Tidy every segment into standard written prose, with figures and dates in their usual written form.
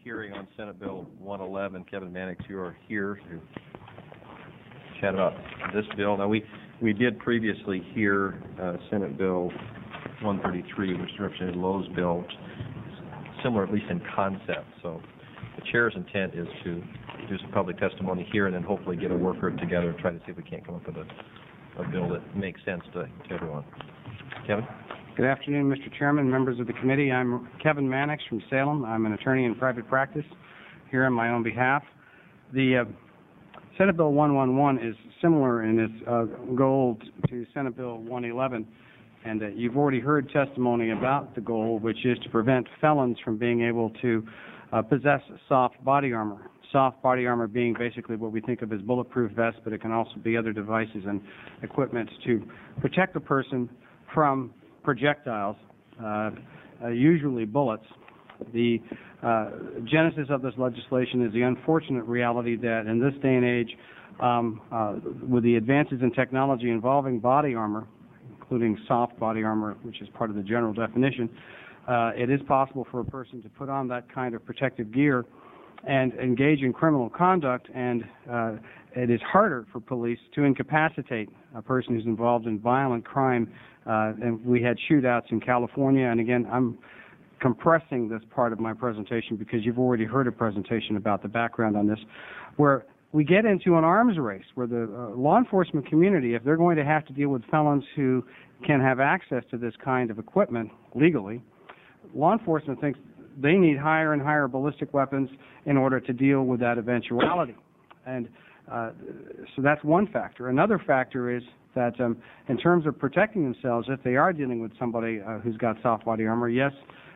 hearing on Senate Bill 111. Kevin Mannix, you are here to chat about this bill. Now, we did previously hear Senate Bill 133, which Representative Lowe's bill, which is similar at least in concept. So the chair's intent is to do some public testimony here and then hopefully get a work group together and try to see if we can't come up with a bill that makes sense to everyone. Kevin? Good afternoon, Mr. Chairman, members of the committee. I'm Kevin Mannix from Salem. I'm an attorney in private practice here on my own behalf. The Senate Bill 111 is similar in its goal to Senate Bill 111, and you've already heard testimony about the goal, which is to prevent felons from being able to possess soft body armor. Soft body armor being basically what we think of as bulletproof vests, but it can also be other devices and equipment to protect a person from projectiles, usually bullets. The genesis of this legislation is the unfortunate reality that in this day and age, with the advances in technology involving body armor, including soft body armor, which is part of the general definition, it is possible for a person to put on that kind of protective gear and engage in criminal conduct, and it is harder for police to incapacitate a person who's involved in violent crime. And we had shootouts in California, and again, I'm compressing this part of my presentation because you've already heard a presentation about the background on this, where we get into an arms race where the law enforcement community, if they're going to have to deal with felons who can have access to this kind of equipment legally, law enforcement thinks they need higher and higher ballistic weapons in order to deal with that eventuality. And so that's one factor. Another factor is that in terms of protecting themselves, if they are dealing with somebody who's got soft body armor, yes,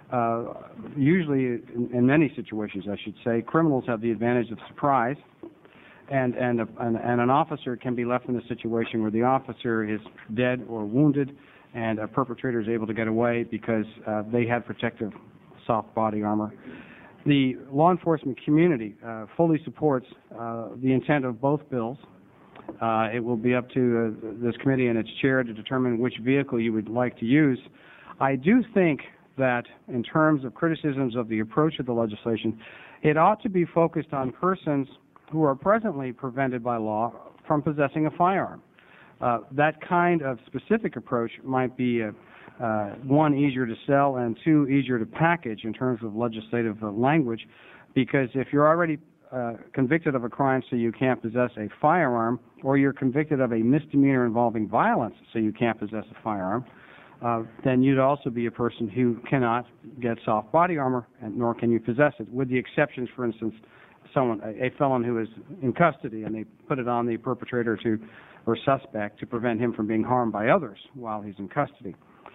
usually in many situations, I should say, criminals have the advantage of surprise, and an officer can be left in a situation where the officer is dead or wounded, and a perpetrator is able to get away because they had protective soft body armor. The law enforcement community fully supports the intent of both bills. It will be up to this committee and its chair to determine which vehicle you would like to use. I do think that in terms of criticisms of the approach of the legislation, it ought to be focused on persons who are presently prevented by law from possessing a firearm. That kind of specific approach might be one, easier to sell, and two, easier to package in terms of legislative language, because if you're already convicted of a crime so you can't possess a firearm, or you're convicted of a misdemeanor involving violence so you can't possess a firearm, then you'd also be a person who cannot get soft body armor, and nor can you possess it, with the exceptions, for instance, a felon who is in custody and they put it on the perpetrator or suspect to prevent him from being harmed by others while he's in custody.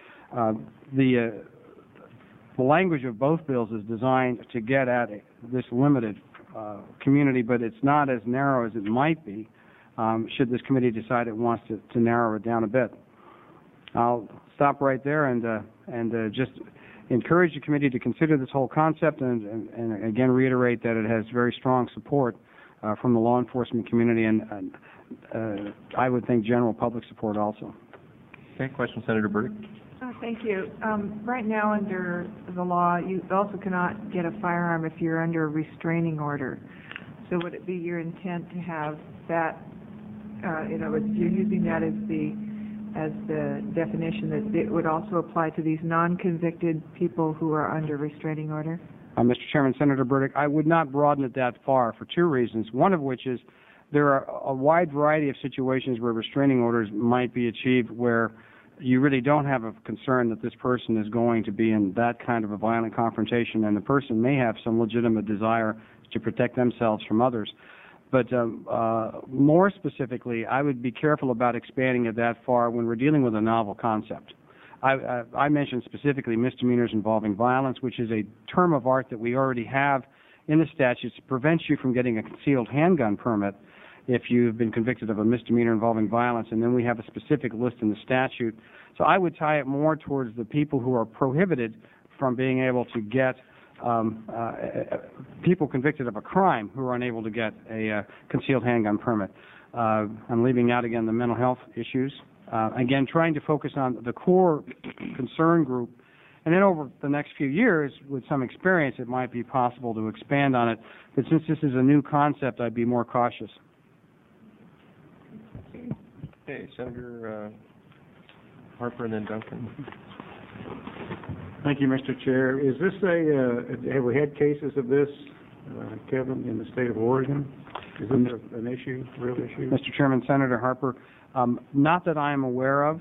The language of both bills is designed to get at this limited community, but it's not as narrow as it might be should this committee decide it wants to narrow it down a bit. I'll stop right there and just encourage the committee to consider this whole concept and again reiterate that it has very strong support from the law enforcement community and I would think general public support also. Okay, question, Senator Burdick. Thank you. Right now under the law, you also cannot get a firearm if you're under a restraining order. So would it be your intent to have that, you're using that as the definition that it would also apply to these non-convicted people who are under restraining order? Mr. Chairman, Senator Burdick, I would not broaden it that far for two reasons. One of which is there are a wide variety of situations where restraining orders might be achieved where you really don't have a concern that this person is going to be in that kind of a violent confrontation, and the person may have some legitimate desire to protect themselves from others. But more specifically, I would be careful about expanding it that far when we're dealing with a novel concept. I mentioned specifically misdemeanors involving violence, which is a term of art that we already have in the statutes to prevent you from getting a concealed handgun permit if you've been convicted of a misdemeanor involving violence, and then we have a specific list in the statute. So I would tie it more towards the people who are prohibited from being able to get people convicted of a crime who are unable to get a concealed handgun permit. I'm leaving out again the mental health issues. Again, trying to focus on the core concern group And then over the next few years, with some experience, it might be possible to expand on it. But since this is a new concept, I'd be more cautious. Okay, Senator Harper and then Duncan. Thank you, Mr. Chair. Is this have we had cases of this, Kevin, in the state of Oregon? Is this an issue, real issue? Mr. Chairman, Senator Harper, not that I am aware of.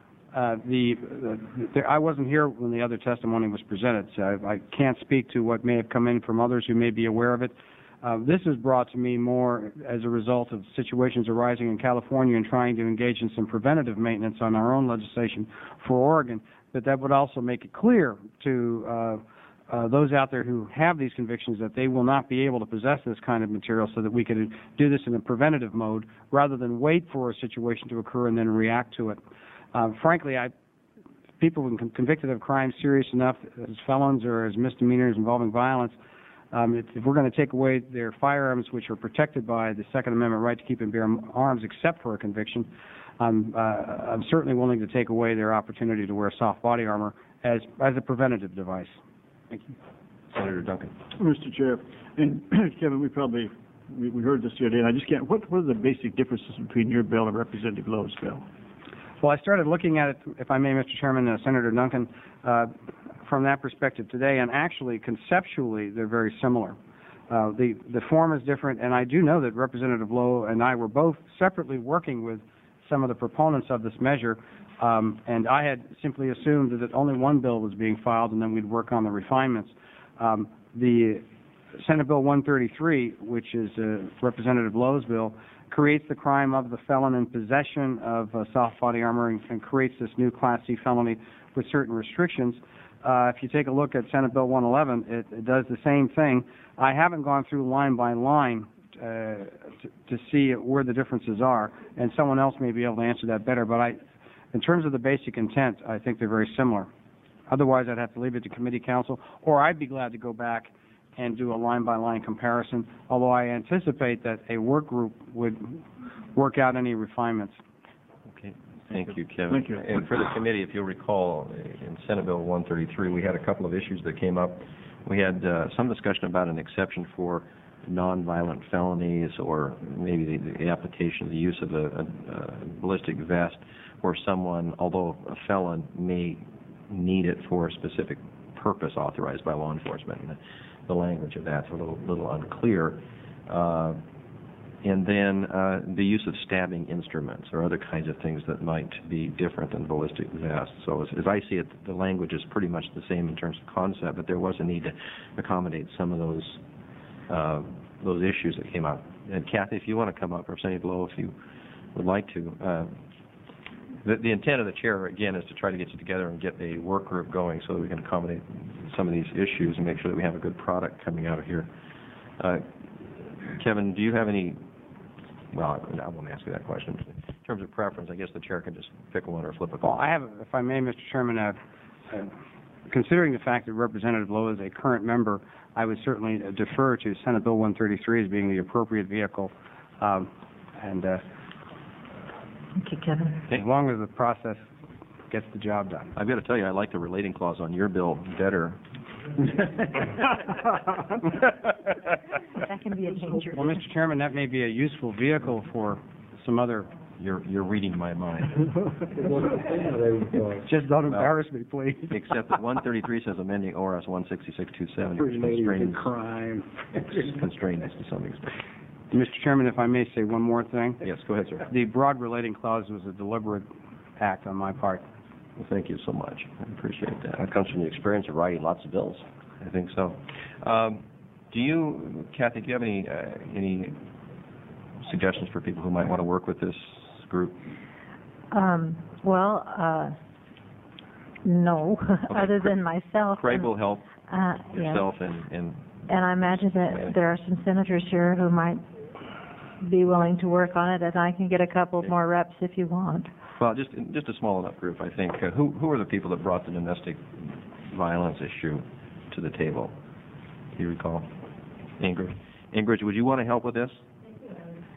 I wasn't here when the other testimony was presented, so I can't speak to what may have come in from others who may be aware of it. This is brought to me more as a result of situations arising in California and trying to engage in some preventative maintenance on our own legislation for Oregon, but that would also make it clear to those out there who have these convictions that they will not be able to possess this kind of material, so that we could do this in a preventative mode rather than wait for a situation to occur and then react to it. Frankly, people convicted of crimes serious enough as felons or as misdemeanors involving violence, if we're going to take away their firearms, which are protected by the Second Amendment right to keep and bear arms except for a conviction, I'm certainly willing to take away their opportunity to wear soft body armor as a preventative device. Thank you. Senator Duncan. Mr. Chair, and Kevin, we heard this the other day, and I just can't, what are the basic differences between your bill and Representative Lowe's bill? Well, I started looking at it, if I may, Mr. Chairman, Senator Duncan, from that perspective today, and actually, conceptually, they're very similar. The form is different, and I do know that Representative Lowe and I were both separately working with some of the proponents of this measure, and I had simply assumed that only one bill was being filed, and then we'd work on the refinements. The Senate Bill 133, which is Representative Lowe's bill, creates the crime of the felon in possession of soft body armor and creates this new Class C felony with certain restrictions. If you take a look at Senate Bill 111, it does the same thing. I haven't gone through line by line to see where the differences are, and someone else may be able to answer that better, but in terms of the basic intent, I think they're very similar. Otherwise, I'd have to leave it to committee counsel, or I'd be glad to go back and do a line-by-line comparison, although I anticipate that a work group would work out any refinements. Okay. Thank you, Kevin. Thank you. And for the committee, if you'll recall, in Senate Bill 133, we had a couple of issues that came up. We had some discussion about an exception for nonviolent felonies, or maybe the application of the use of a ballistic vest, where someone, although a felon, may need it for a specific purpose authorized by law enforcement. And the language of that's a little unclear. And then the use of stabbing instruments or other kinds of things that might be different than ballistic vests. So as I see it, the language is pretty much the same in terms of concept, but there was a need to accommodate some of those issues that came up. And Kathy, if you want to come up, Representative Lowe, if you would like to. The intent of the chair, again, is to try to get you together and get a work group going so that we can accommodate some of these issues and make sure that we have a good product coming out of here. Kevin, do you have any, well, I won't ask you that question. In terms of preference, I guess the chair can just pick one or flip a coin. Well, I have, if I may, Mr. Chairman, considering the fact that Representative Lowe is a current member, I would certainly defer to Senate Bill 133 as being the appropriate vehicle. Thank you, Kevin. As long as the process gets the job done. I've got to tell you, I like the relating clause on your bill better. That can be a danger. Well, Mr. Chairman, that may be a useful vehicle for some other... You're reading my mind. Just don't embarrass me, please. Except that 133 says amending ORS 166-270, which constrains us to some extent. Mr. Chairman, if I may say one more thing. Yes, go ahead, sir. The broad relating clause was a deliberate act on my part. Well, thank you so much. I appreciate that. That comes from the experience of writing lots of bills. I think so. Do you, Kathy, do you have any suggestions for people who might want to work with this group? No, Okay. other than myself. Craig will help yourself yes. and I imagine that there are some senators here who might be willing to work on it, and I can get a couple more reps if you want. well, just a small enough group, I think. Who are the people that brought the domestic violence issue to the table? Do you recall? Ingrid, would you want to help with this?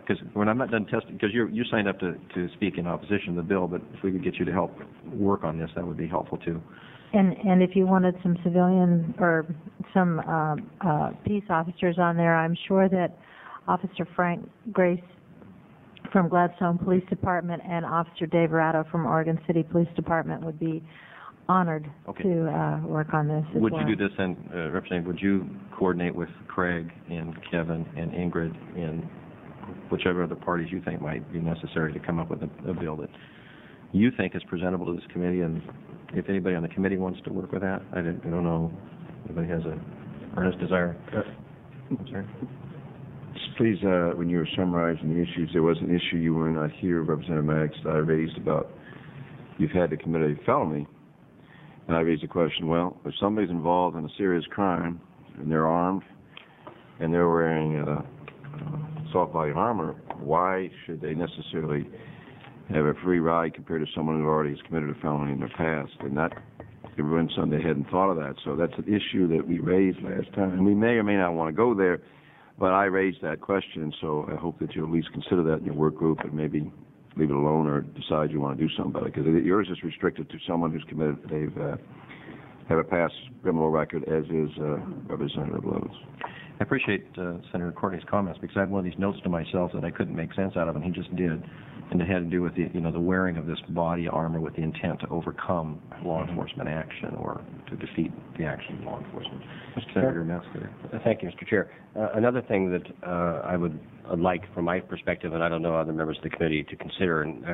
because when I'm not done testing, because you signed up to speak in opposition to the bill, but if we could get you to help work on this, that would be helpful too. And if you wanted some civilian or some peace officers on there, I'm sure that Officer Frank Grace from Gladstone Police Department and Officer Dave Ratto from Oregon City Police Department would be honored to work on this as Would well. you do this then, Representative, would you coordinate with Craig and Kevin and Ingrid and whichever other parties you think might be necessary to come up with a bill that you think is presentable to this committee, and if anybody on the committee wants to work with that? I don't know if anybody has an earnest desire. I'm sorry. Please, when you were summarizing the issues, there was an issue you were not here, Representative Maddox, that I raised about you've had to commit a felony. And I raised the question, well, if somebody's involved in a serious crime and they're armed and they're wearing assault body armor, why should they necessarily have a free ride compared to someone who already has committed a felony in their past? And that, everyone Sunday hadn't thought of that. So that's an issue that we raised last time. And we may or may not want to go there, but I raised that question, so I hope that you'll at least consider that in your work group and maybe leave it alone or decide you want to do something about it, because yours is restricted to someone who's committed, they've have a past criminal record, as is Representative Lowe's. I appreciate Senator Courtney's comments, because I had one of these notes to myself that I couldn't make sense out of, and he just did, and it had to do with the wearing of this body armor with the intent to overcome law enforcement action or to defeat the action of law enforcement. Senator Metzger. Thank you, Mr. Chair. Another thing that I would like, from my perspective, and I don't know other members of the committee to consider, and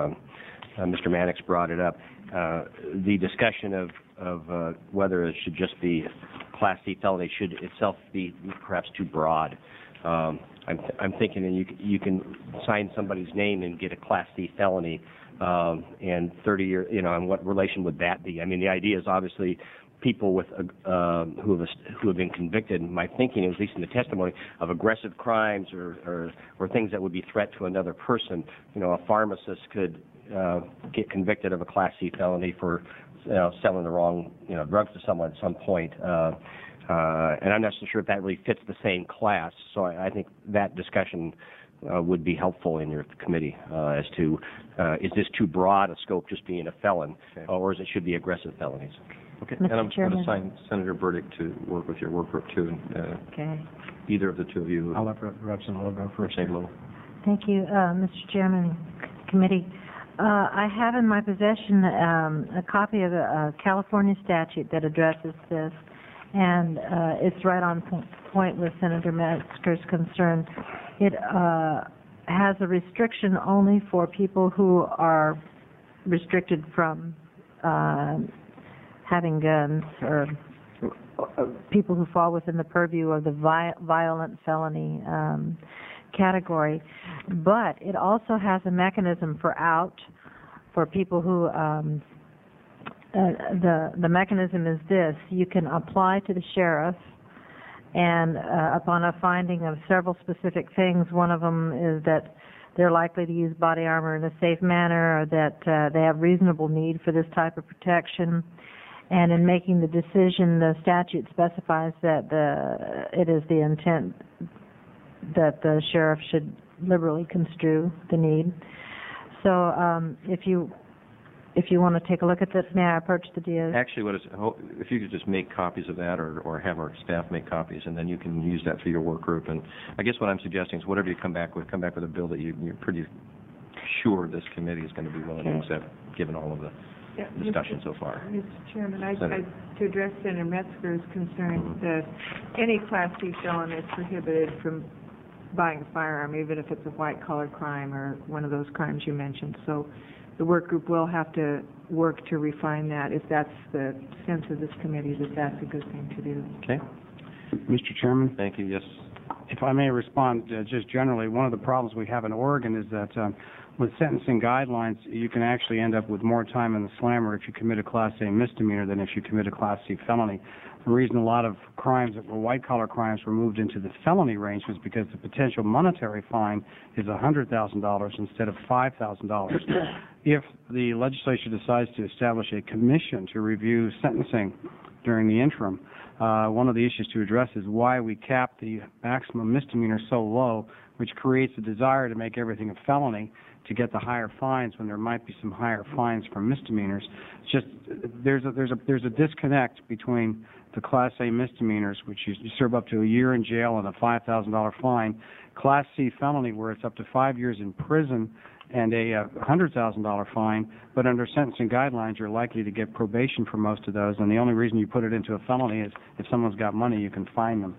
Mr. Mannix brought it up, the discussion of whether it should just be Class C felony should itself be perhaps too broad. I'm thinking that you can sign somebody's name and get a Class C felony, and 30 years, and what relation would that be? I mean, the idea is obviously people with who have been convicted. My thinking, at least in the testimony, of aggressive crimes or things that would be a threat to another person. A pharmacist could get convicted of a Class C felony for selling the wrong drugs to someone at some point. And I'm not so sure if that really fits the same class. So I think that discussion would be helpful in your committee as to is this too broad a scope, just being a felon, or is it should be aggressive felonies? Okay. Mr. And I'm going to Chairman. assign Senator Burdick to work with your work group too. And, Okay. either of the two of you. I'll let Representative Lowe go first. Representative Lowe. Thank you, Mr. Chairman, committee. I have in my possession a copy of a California statute that addresses this, and it's right on point with Senator Metzger's concern. It has a restriction only for people who are restricted from having guns, or people who fall within the purview of the violent felony category. But it also has a mechanism for people who the mechanism is this: you can apply to the sheriff, and upon a finding of several specific things, one of them is that they're likely to use body armor in a safe manner, or that they have reasonable need for this type of protection. And in making the decision, the statute specifies that it is the intent that the sheriff should liberally construe the need. So if you want to take a look at this, may I approach the DOs? Actually, if you could just make copies of that, or have our staff make copies, and then you can use that for your work group. And I guess what I'm suggesting is whatever you come back with a bill that you're pretty sure this committee is going to be willing to accept, given all of the discussion so far. Mr. Chairman, Senator. to address Senator Metzger's concern that any Class C felon is prohibited from buying a firearm, even if it's a white-collar crime or one of those crimes you mentioned. So the work group will have to work to refine that, if that's the sense of this committee, that that's a good thing to do. Okay. Mr. Chairman, Thank you. Yes. if I may respond just generally, one of the problems we have in Oregon is that with sentencing guidelines, you can actually end up with more time in the slammer if you commit a Class A misdemeanor than if you commit a Class C felony. The reason a lot of crimes that were white-collar crimes were moved into the felony range was because the potential monetary fine is $100,000 instead of $5,000. If the legislature decides to establish a commission to review sentencing during the interim, one of the issues to address is why we cap the maximum misdemeanor so low which creates a desire to make everything a felony to get the higher fines when there might be some higher fines for misdemeanors. It's just there's a disconnect between the Class A misdemeanors, which you serve up to a year in jail and a $5,000 fine, Class C felony, where it's up to 5 years in prison and a $100,000 fine, but under sentencing guidelines, you're likely to get probation for most of those, and the only reason you put it into a felony is if someone's got money, you can fine them.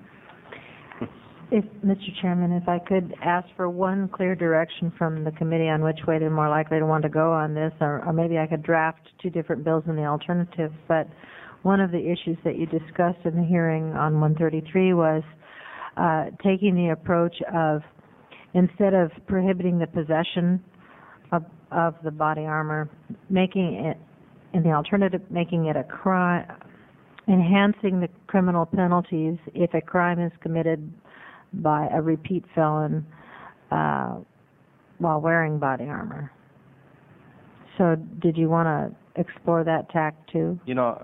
Mr. Chairman, if I could ask for one clear direction from the committee on which way they're more likely to want to go on this, or maybe I could draft two different bills in the alternative, but one of the issues that you discussed in the hearing on 133 was taking the approach of, instead of prohibiting the possession of the body armor, making it, in the alternative, making it a crime, enhancing the criminal penalties if a crime is committed by a repeat felon while wearing body armor. So did you want to explore that tack too? You know,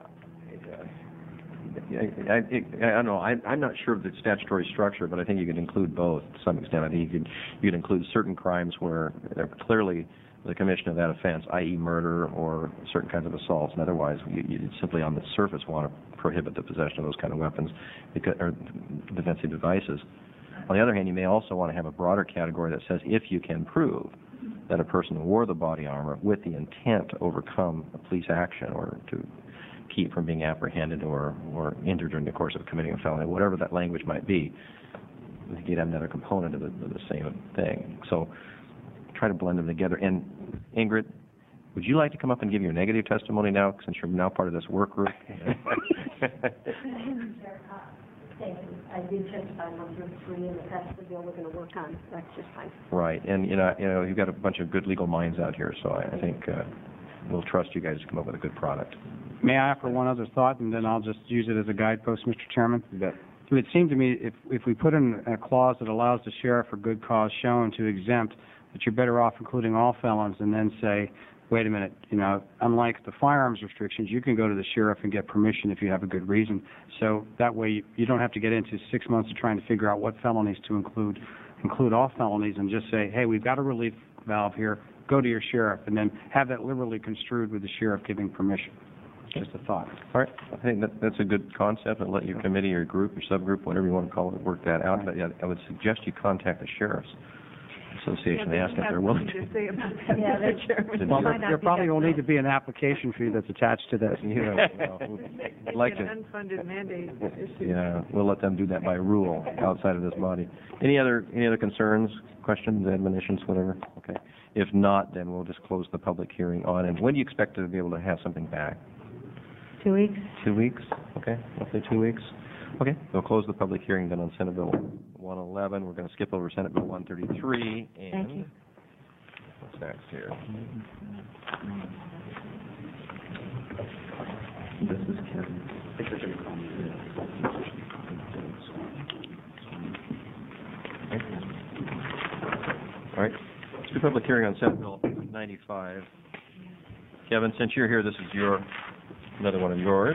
I don't know. I'm not sure of the statutory structure, but I think you could include both to some extent. I think you could include certain crimes where clearly the commission of that offense, i.e. murder or certain kinds of assaults, and otherwise you simply on the surface want to prohibit the possession of those kind of weapons or defensive devices. On the other hand, you may also want to have a broader category that says if you can prove that a person wore the body armor with the intent to overcome a police action or to keep from being apprehended or injured during the course of committing a felony, whatever that language might be, I think you'd have another component of the same thing. So try to blend them together. And Ingrid, would you like to come up and give your negative testimony now, since you're now part of this work group? Thank you. I did testify on 133, and that's the bill we're going to work on. That's just fine. Right, and you know, you've got a bunch of good legal minds out here, so I think we'll trust you guys to come up with a good product. May I offer one other thought, and then I'll just use it as a guidepost, Mr. Chairman? You bet. It would seem to me if we put in a clause that allows the sheriff for good cause shown to exempt, that you're better off including all felons and then say, wait a minute, you know, unlike the firearms restrictions, you can go to the sheriff and get permission if you have a good reason. So that way you don't have to get into 6 months of trying to figure out what felonies to include all felonies and just say, hey, we've got a relief valve here, go to your sheriff, and then have that liberally construed with the sheriff giving permission. Just a thought. All right, I think that's a good concept, and let your committee or group or subgroup, whatever you want to call it, work that out. But yeah, I would suggest you contact the sheriff's association and ask if they're willing to. Say about that, Yeah, Mr. Chairman. Well, might not there be probably that will need to be an application fee that's attached to this. Yeah, well, I'd like to. An unfunded mandate issue. Yeah, we'll let them do that by rule outside of this body. Any other concerns, questions, admonitions, whatever? Okay. If not, then we'll just close the public hearing on. And when do you expect to be able to have something back? 2 weeks? 2 weeks? Okay, roughly 2 weeks. Okay, we'll close the public hearing then on Senate Bill 111. We're going to skip over Senate Bill 133. And Thank you. what's next here? This is Kevin. All right, let's do public hearing on Senate Bill 95. Kevin, since you're here, this is another one of yours.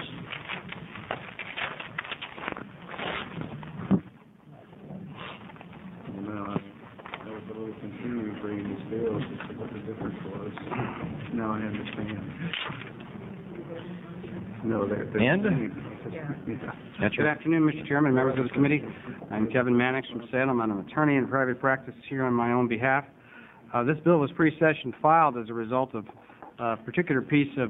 I was a little confused reading these bills as to what the difference was. Now I understand. No, they're And? That's Good afternoon, Mr. Chairman, members of the committee. I'm Kevin Mannix from Salem. I'm an attorney in private practice here on my own behalf. This bill was pre-session filed as a result of a particular piece of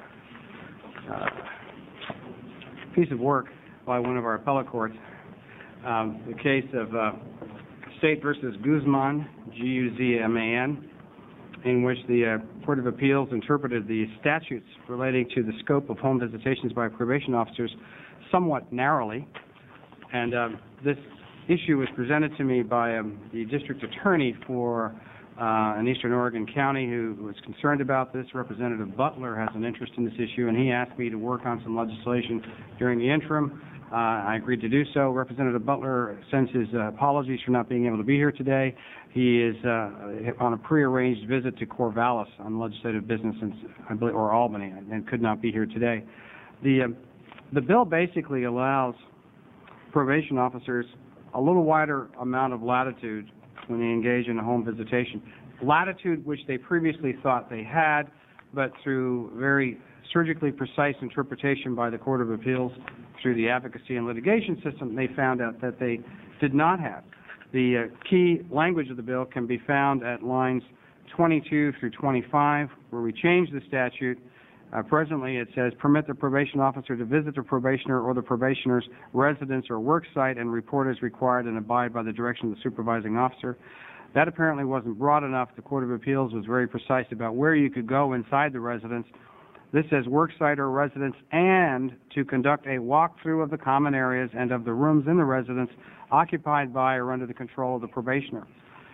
work by one of our appellate courts, the case of State versus Guzman, Guzman, in which the Court of Appeals interpreted the statutes relating to the scope of home visitations by probation officers somewhat narrowly. And this issue was presented to me by the district attorney for an Eastern Oregon county who was concerned about this. Representative Butler has an interest in this issue, and he asked me to work on some legislation during the interim. I agreed to do so. Representative Butler sends his apologies for not being able to be here today. He is on a prearranged visit to Corvallis on legislative business, I believe, or Albany, and could not be here today. The bill basically allows probation officers a little wider amount of latitude when they engage in a home visitation. Latitude which they previously thought they had, but through very surgically precise interpretation by the Court of Appeals through the advocacy and litigation system, they found out that they did not have. The key language of the bill can be found at lines 22 through 25, where we changed the statute. Presently, it says, permit the probation officer to visit the probationer or the probationer's residence or work site and report as required and abide by the direction of the supervising officer. That apparently wasn't broad enough. The Court of Appeals was very precise about where you could go inside the residence. This says work site or residence, and to conduct a walkthrough of the common areas and of the rooms in the residence occupied by or under the control of the probationer.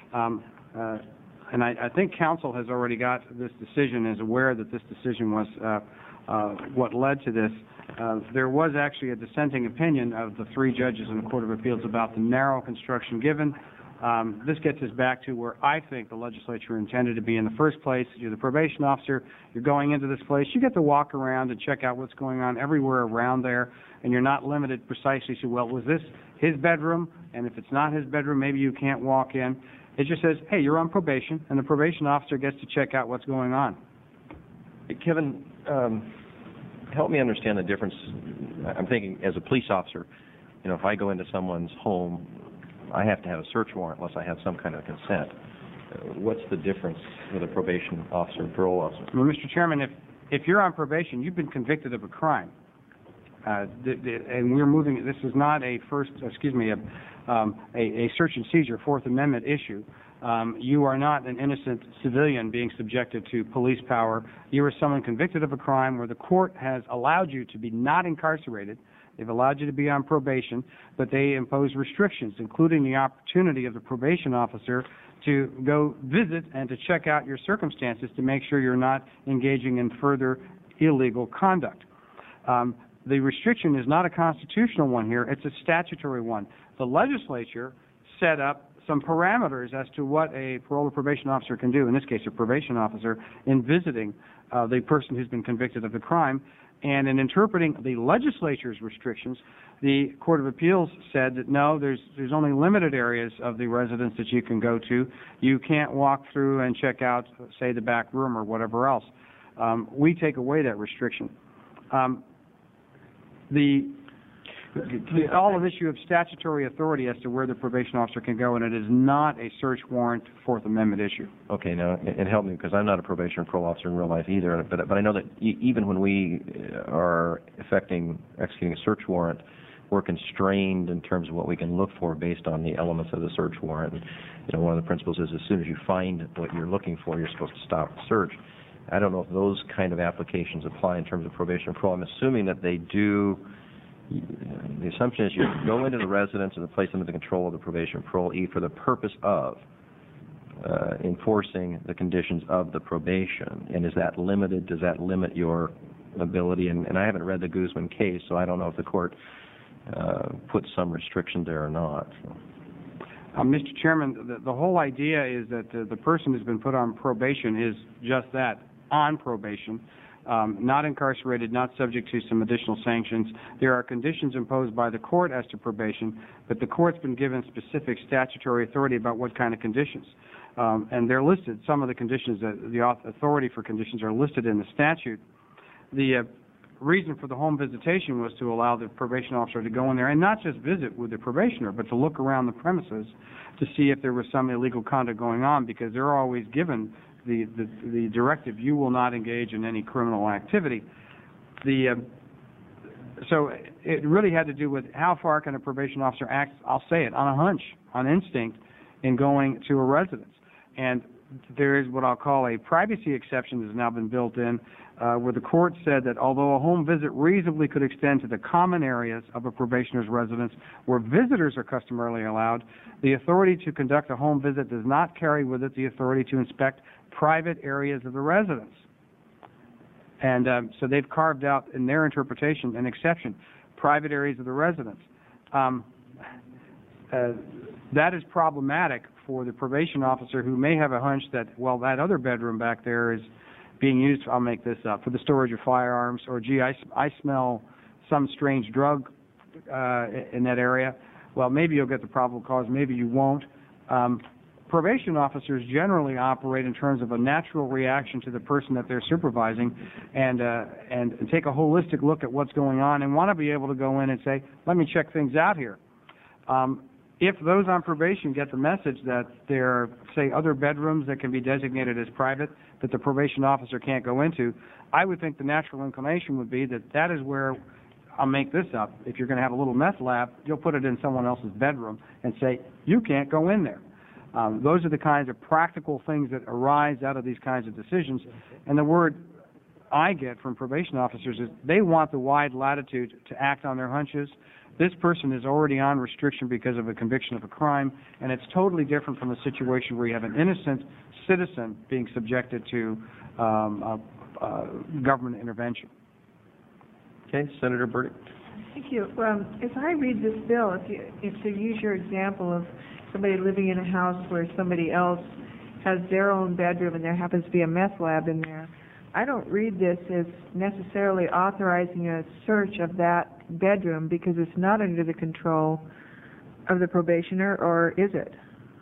And I think counsel has already got this decision, is aware that this decision was what led to this. There was actually a dissenting opinion of the three judges in the Court of Appeals about the narrow construction given. This gets us back to where I think the legislature intended to be in the first place. You're the probation officer, you're going into this place, you get to walk around and check out what's going on everywhere around there, and you're not limited precisely to, well, was this his bedroom? And if it's not his bedroom, maybe you can't walk in. It just says, hey, you're on probation, and the probation officer gets to check out what's going on. Kevin, help me understand the difference. I'm thinking, as a police officer, if I go into someone's home, I have to have a search warrant unless I have some kind of consent. What's the difference with a probation officer and parole officer? Well, Mr. Chairman, if you're on probation, you've been convicted of a crime. And we're moving, this is not a search and seizure Fourth Amendment issue. You are not an innocent civilian being subjected to police power. You are someone convicted of a crime where the court has allowed you to be not incarcerated. They've allowed you to be on probation, but they impose restrictions, including the opportunity of the probation officer to go visit and to check out your circumstances to make sure you're not engaging in further illegal conduct. The restriction is not a constitutional one here, it's a statutory one. The legislature set up some parameters as to what a parole or probation officer can do, in this case a probation officer, in visiting the person who's been convicted of the crime. And in interpreting the legislature's restrictions, the Court of Appeals said that no, there's only limited areas of the residence that you can go to. You can't walk through and check out, say, the back room or whatever else. We take away that restriction. All of issue of statutory authority as to where the probation officer can go, and it is not a search warrant Fourth Amendment issue. Okay, now, and help me, because I'm not a probation or parole officer in real life either, but I know that even when we are executing a search warrant, we're constrained in terms of what we can look for based on the elements of the search warrant. And, one of the principles is as soon as you find what you're looking for, you're supposed to stop the search. I don't know if those kind of applications apply in terms of probation or parole. I'm assuming that they do. The assumption is you go into the residence and place them under the control of the probation or parolee for the purpose of enforcing the conditions of the probation. And is that limited? Does that limit your ability? And I haven't read the Guzman case, so I don't know if the court put some restriction there or not. Mr. Chairman, the whole idea is that the person who's been put on probation is just that, on probation. Not incarcerated, not subject to some additional sanctions. There are conditions imposed by the court as to probation, but the court's been given specific statutory authority about what kind of conditions. And they're listed. Some of the conditions, the authority for conditions are listed in the statute. The reason for the home visitation was to allow the probation officer to go in there and not just visit with the probationer, but to look around the premises to see if there was some illegal conduct going on, because they're always given the directive, you will not engage in any criminal activity. So it really had to do with how far can a probation officer act, I'll say it, on a hunch, on instinct, in going to a residence. And there is what I'll call a privacy exception that has now been built in, where the court said that although a home visit reasonably could extend to the common areas of a probationer's residence where visitors are customarily allowed, the authority to conduct a home visit does not carry with it the authority to inspect private areas of the residence. And so they've carved out in their interpretation an exception, private areas of the residence. That is problematic for the probation officer who may have a hunch that, well, that other bedroom back there is being used, I'll make this up, for the storage of firearms, or gee, I smell some strange drug in that area. Well, maybe you'll get the probable cause, maybe you won't. probation officers generally operate in terms of a natural reaction to the person that they're supervising, and take a holistic look at what's going on, and want to be able to go in and say, let me check things out here. If those on probation get the message that there are, say, other bedrooms that can be designated as private that the probation officer can't go into, I would think the natural inclination would be that that is where, I'll make this up, if you're going to have a little meth lab, you'll put it in someone else's bedroom and say, you can't go in there. Those are the kinds of practical things that arise out of these kinds of decisions. And the word I get from probation officers is they want the wide latitude to act on their hunches. This person is already on restriction because of a conviction of a crime, and it's totally different from a situation where you have an innocent citizen being subjected to government intervention. Okay, Senator Burdick. Thank you. If I read this bill, if to use your example of somebody living in a house where somebody else has their own bedroom and there happens to be a meth lab in there, I don't read this as necessarily authorizing a search of that bedroom because it's not under the control of the probationer, or is it?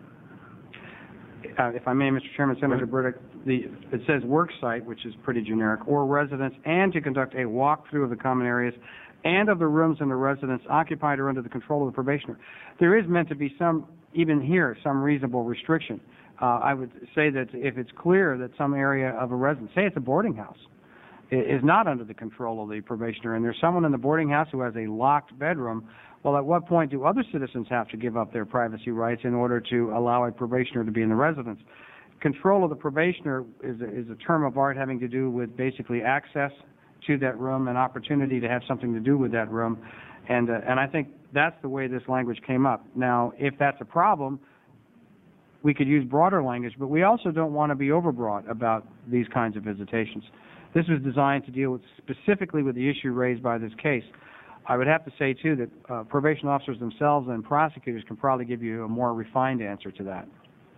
If I may, Mr. Chairman, Senator Burdick, it says work site, which is pretty generic, or residence, and to conduct a walkthrough of the common areas and of the rooms in the residence occupied or under the control of the probationer. There is meant to be some, even here, some reasonable restriction. I would say that if it's clear that some area of a residence, say it's a boarding house, is not under the control of the probationer, and there's someone in the boarding house who has a locked bedroom, well, at what point do other citizens have to give up their privacy rights in order to allow a probationer to be in the residence? Control of the probationer is a term of art having to do with basically access to that room and opportunity to have something to do with that room, and I think that's the way this language came up. Now, if that's a problem, we could use broader language, but we also don't want to be overbroad about these kinds of visitations. This was designed to deal specifically with the issue raised by this case. I would have to say, too, that probation officers themselves and prosecutors can probably give you a more refined answer to that.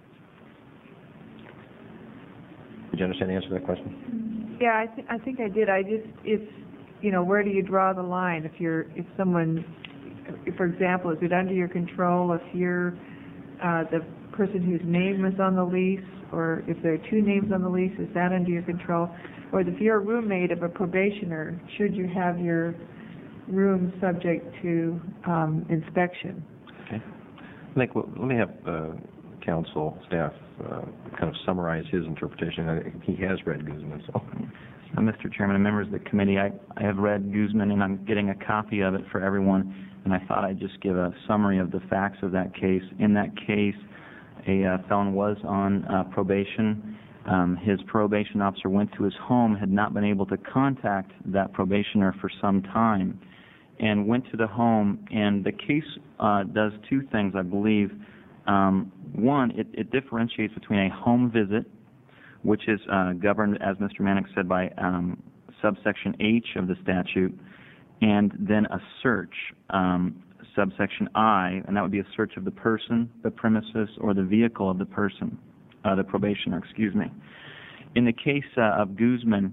Did you understand the answer to that question? Yeah, I think I did. It's, where do you draw the line? If someone, for example, is it under your control if you're the person whose name is on the lease, or if there are two names on the lease, is that under your control? Or if you're a roommate of a probationer, should you have your room subject to inspection? Okay. Let me have council staff kind of summarize his interpretation. He has read Guzman, so. Mr. Chairman and members of the committee, I have read Guzman, and I'm getting a copy of it for everyone, and I thought I'd just give a summary of the facts of that case. In that case, a felon was on probation. His probation officer went to his home, had not been able to contact that probationer for some time, and went to the home. And the case does two things, I believe. One, it differentiates between a home visit, which is governed, as Mr. Mannix said, by subsection H of the statute, and then a search, subsection I, and that would be a search of the person, the premises, or the vehicle of the person, the probationer, excuse me. In the case of Guzman,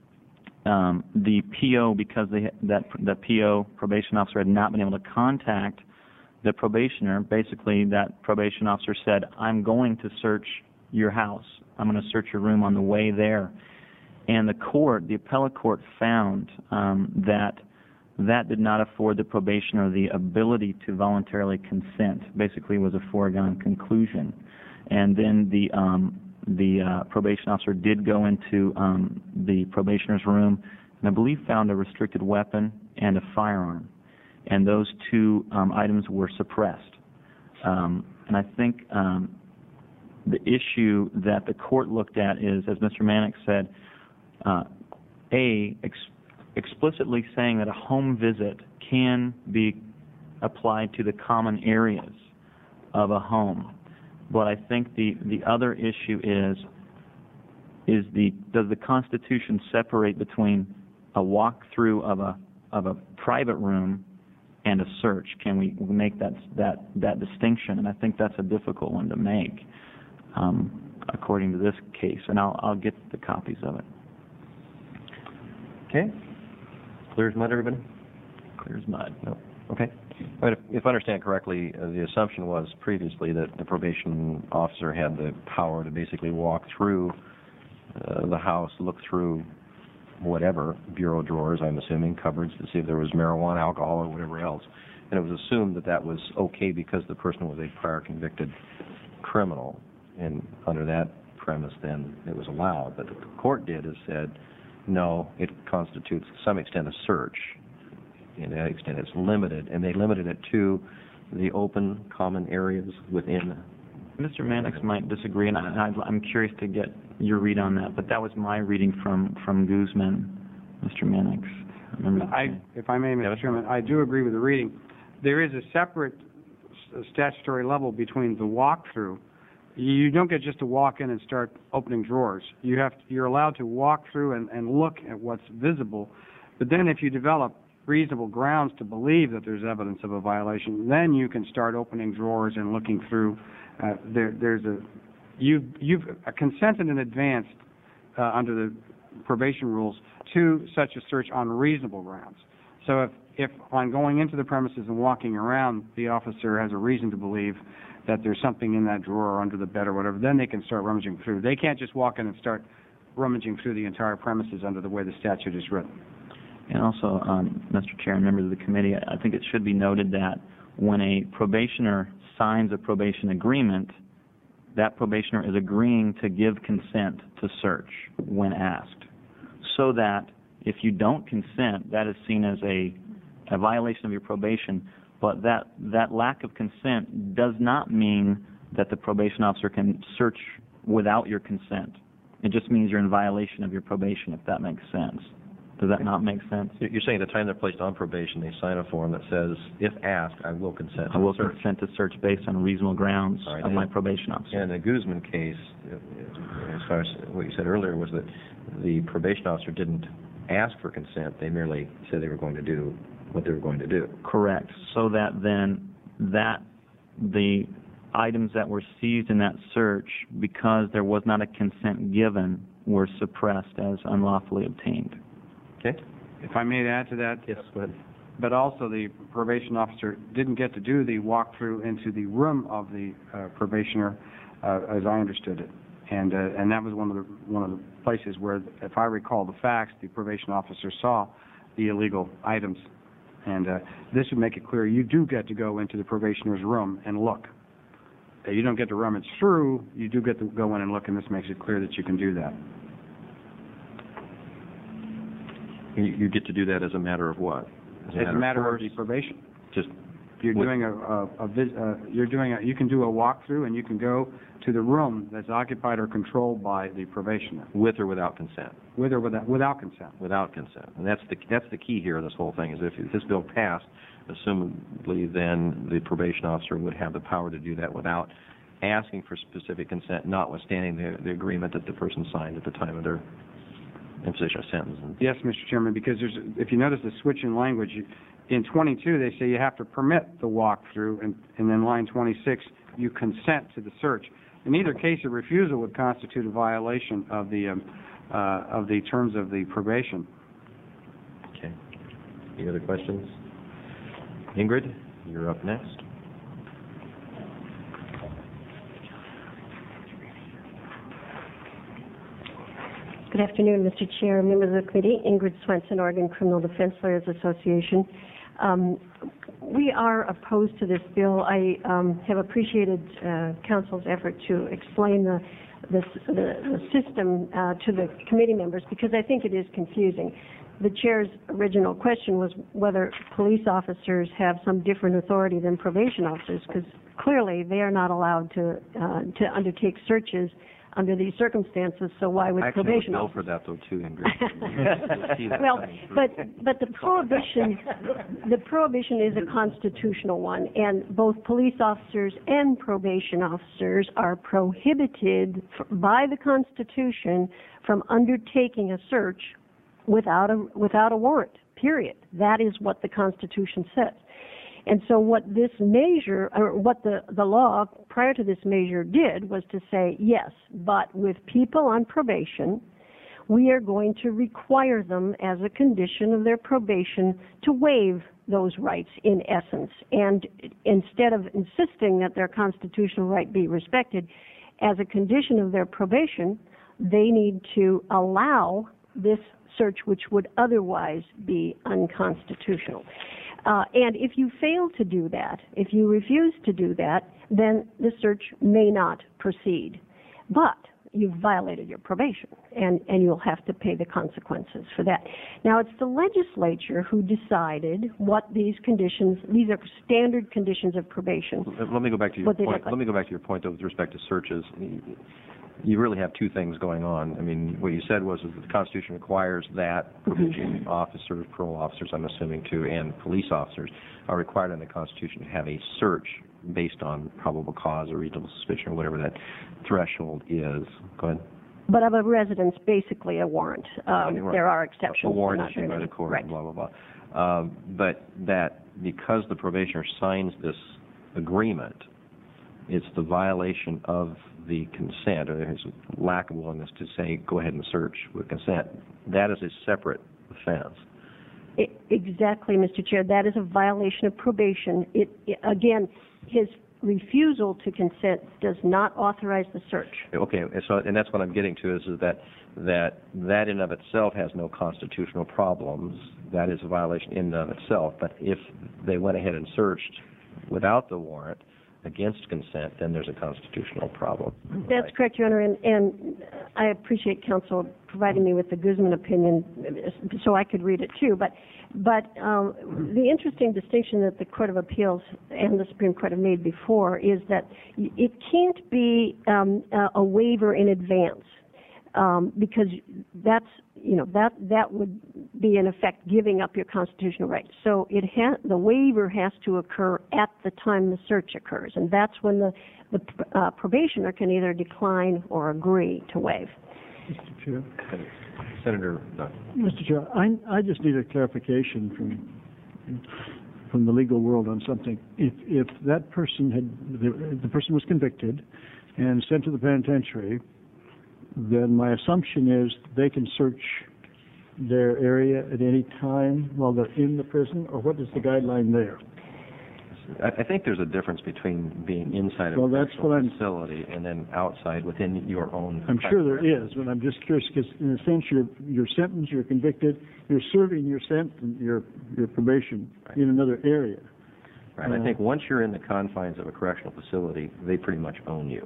the PO, because the PO, probation officer, had not been able to contact the probationer, basically that probation officer said, I'm going to search your house. I'm going to search your room on the way there. And the appellate court found that did not afford the probationer the ability to voluntarily consent. Basically, it was a foregone conclusion. And then the probation officer did go into the probationer's room and I believe found a restricted weapon and a firearm. And those two items were suppressed. And I think the issue that the court looked at is, as Mr. Mannix said, explicitly saying that a home visit can be applied to the common areas of a home. But I think the other issue does the Constitution separate between a walkthrough of a private room and a search? Can we make that distinction? And I think that's a difficult one to make, according to this case. And I'll get the copies of it. Okay. Clear as mud, everybody? Clear as mud. No. Okay. I mean, if I understand correctly, the assumption was previously that the probation officer had the power to basically walk through the house, look through whatever, bureau drawers, I'm assuming, cupboards, to see if there was marijuana, alcohol, or whatever else. And it was assumed that that was okay because the person was a prior convicted criminal. And under that premise, then, it was allowed. But what the court did is said, no, it constitutes to some extent a search. To that extent, it's limited, and they limited it to the open common areas within. Mr. Mannix might disagree, and I'm curious to get your read on that, but that was my reading from Guzman, Mr. Mannix. If I may, Mr. Chairman, I do agree with the reading. There is a separate statutory level between the walkthrough. You don't get just to walk in and start opening drawers. You're allowed to walk through and look at what's visible, but then if you develop reasonable grounds to believe that there's evidence of a violation, then you can start opening drawers and looking through. You've consented in advance under the probation rules to such a search on reasonable grounds. So if on going into the premises and walking around, the officer has a reason to believe that there's something in that drawer or under the bed or whatever, then they can start rummaging through. They can't just walk in and start rummaging through the entire premises under the way the statute is written. And also, Mr. Chair and members of the committee, I think it should be noted that when a probationer signs a probation agreement, that probationer is agreeing to give consent to search when asked. So that if you don't consent, that is seen as a violation of your probation, but that lack of consent does not mean that the probation officer can search without your consent. It just means you're in violation of your probation, if that makes sense. Does that not make sense? You're saying at the time they're placed on probation, they sign a form that says, if asked, I will consent to I will search. consent to search based on reasonable grounds of my probation officer. And in the Guzman case, as far as what you said earlier, was that the probation officer didn't ask for consent. They merely said they were going to do what they were going to do. Correct. So that then the items that were seized in that search, because there was not a consent given, were suppressed as unlawfully obtained. Okay. If I may add to that. Yes, go ahead. But also the probation officer didn't get to do the walkthrough into the room of the probationer, as I understood it, and that was one of the places where, if I recall the facts, the probation officer saw the illegal items, and this would make it clear you do get to go into the probationer's room and look. You don't get to rummage through. You do get to go in and look, and this makes it clear that you can do that. You get to do that as a matter of what? As a matter of the probation. Just you're doing you can do a walkthrough, and you can go to the room that's occupied or controlled by the probationer. With or without consent? With or without consent. Without consent. And that's the key here of this whole thing, is if this bill passed, assumably then the probation officer would have the power to do that without asking for specific consent, notwithstanding the agreement that the person signed at the time of their imposition of sentence. Yes, Mr. Chairman, because if you notice the switch in language, in 22 they say you have to permit the walkthrough, and then line 26, you consent to the search. In either case, a refusal would constitute a violation of the terms of the probation. Okay. Any other questions? Ingrid, you're up next. Good afternoon, Mr. Chair, members of the committee. Ingrid Swenson, Oregon Criminal Defense Lawyers Association. We are opposed to this bill. I have appreciated Council's effort to explain the system to the committee members, because I think it is confusing. The Chair's original question was whether police officers have some different authority than probation officers, because clearly they are not allowed to undertake searches under these circumstances, so why would probation officers? I for that, though, too, Ingrid. Well, but the prohibition is a constitutional one, and both police officers and probation officers are prohibited by the Constitution from undertaking a search without a warrant, period. That is what the Constitution says. And so what this measure, or what the law prior to this measure did, was to say, yes, but with people on probation, we are going to require them as a condition of their probation to waive those rights in essence. And instead of insisting that their constitutional right be respected, as a condition of their probation, they need to allow this search which would otherwise be unconstitutional. And if you fail to do that, if you refuse to do that, then the search may not proceed. But you've violated your probation, and you'll have to pay the consequences for that. Now, it's the legislature who decided what these conditions, these are standard conditions of probation. Let me go back to your What they point. look like. Let me go back to your point, though, with respect to searches. You really have two things going on. I mean, what you said was that the Constitution requires that probation officers, parole officers, I'm assuming too, and police officers are required in the Constitution to have a search based on probable cause or reasonable suspicion or whatever that threshold is. Go ahead. But of a residence, basically a warrant. There are exceptions. A warrant not issued by very the court, many. blah, blah, blah. But that because the probationer signs this agreement, it's the violation of the consent, or his lack of willingness to say, go ahead and search with consent. That is a separate offense. Exactly, Mr. Chair. That is a violation of probation. Again, his refusal to consent does not authorize the search. Okay, and that's what I'm getting to is that in of itself has no constitutional problems. That is a violation in and of itself. But if they went ahead and searched without the warrant against consent, then there's a constitutional problem. That's correct, Your Honor, and I appreciate counsel providing me with the Guzman opinion so I could read it too. But the interesting distinction that the Court of Appeals and the Supreme Court have made before is that it can't be a waiver in advance because that's that would be in effect giving up your constitutional rights. So the waiver has to occur at the time the search occurs, and that's when the probationer can either decline or agree to waive. Mr. Chair. Senator Mr. Chair, I just need a clarification from the legal world on something. If that person the person was convicted and sent to the penitentiary, then my assumption is they can search their area at any time while they're in the prison, or what is the guideline there? I think there's a difference between being inside of Well, a that's what I'm- facility and then outside within your own. I'm sure there is, but I'm just curious because, in a sense, you're sentenced, you're convicted, you're serving your sentence, your probation in another area. Right. I think once you're in the confines of a correctional facility, they pretty much own you.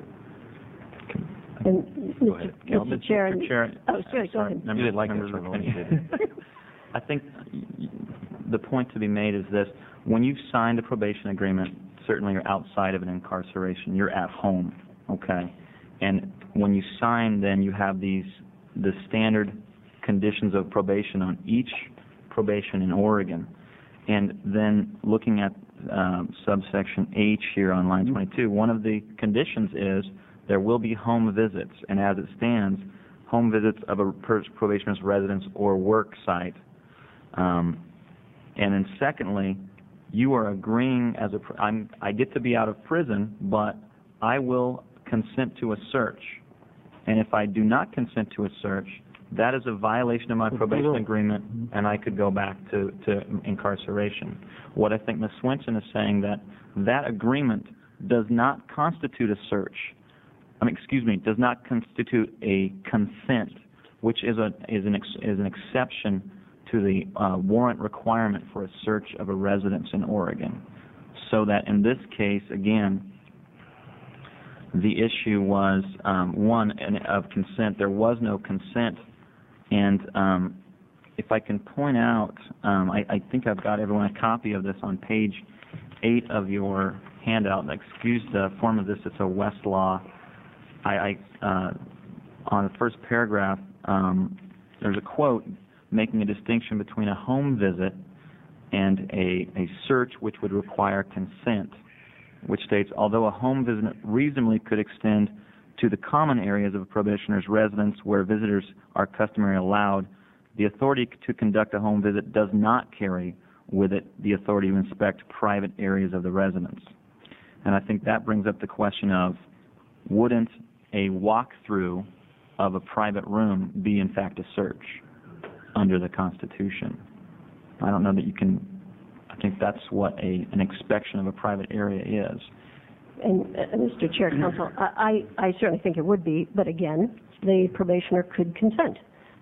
And Go ahead. Mr. Chair, Mr. Chair, oh, sorry, go ahead. You didn't like members that of the terminology, committee. did you? I think the point to be made is this: when you've signed a probation agreement, certainly you're outside of an incarceration. You're at home, okay? And when you sign, then you have the standard conditions of probation on each probation in Oregon. And then looking at subsection H here on line 22, one of the conditions is there will be home visits, and as it stands, home visits of a probationer's residence or work site. And then secondly, you are agreeing I get to be out of prison, but I will consent to a search. And if I do not consent to a search, that is a violation of my probation agreement, and I could go back to incarceration. What I think Ms. Swenson is saying that agreement does not constitute a search. Does not constitute a consent, which is an exception to the warrant requirement for a search of a residence in Oregon. So that in this case, again, the issue was one of consent. There was no consent, and if I can point out, I think I've got everyone a copy of this on page 8 of your handout. Excuse the form of this; it's a Westlaw. On the first paragraph, there's a quote making a distinction between a home visit and a search which would require consent, which states, although a home visit reasonably could extend to the common areas of a probationer's residence where visitors are customarily allowed, the authority to conduct a home visit does not carry with it the authority to inspect private areas of the residence. And I think that brings up the question of, wouldn't a walkthrough of a private room be in fact a search under the Constitution? I don't know that you can I think that's what an inspection of a private area is. And, Mr. Chair, Counsel, I certainly think it would be, but again, the probationer could consent.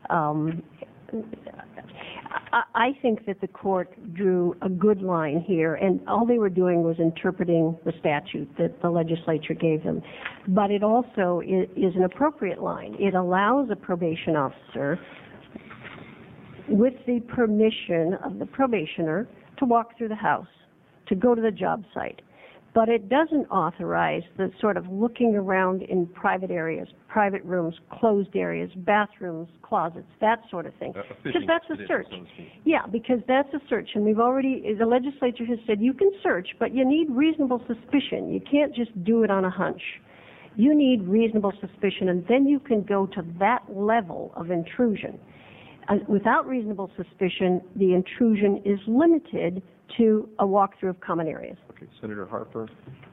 I think that the court drew a good line here, and all they were doing was interpreting the statute that the legislature gave them. But it also is an appropriate line. It allows a probation officer, with the permission of the probationer, to walk through the house, to go to the job site. But it doesn't authorize the sort of looking around in private areas, private rooms, closed areas, bathrooms, closets, that sort of thing. Because that's a search. Yeah, because that's a search. And the legislature has said you can search, but you need reasonable suspicion. You can't just do it on a hunch. You need reasonable suspicion, and then you can go to that level of intrusion. And without reasonable suspicion, the intrusion is limited to a walkthrough of common areas. Okay, Senator Harper.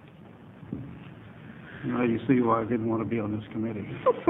Now you see why I didn't want to be on this committee.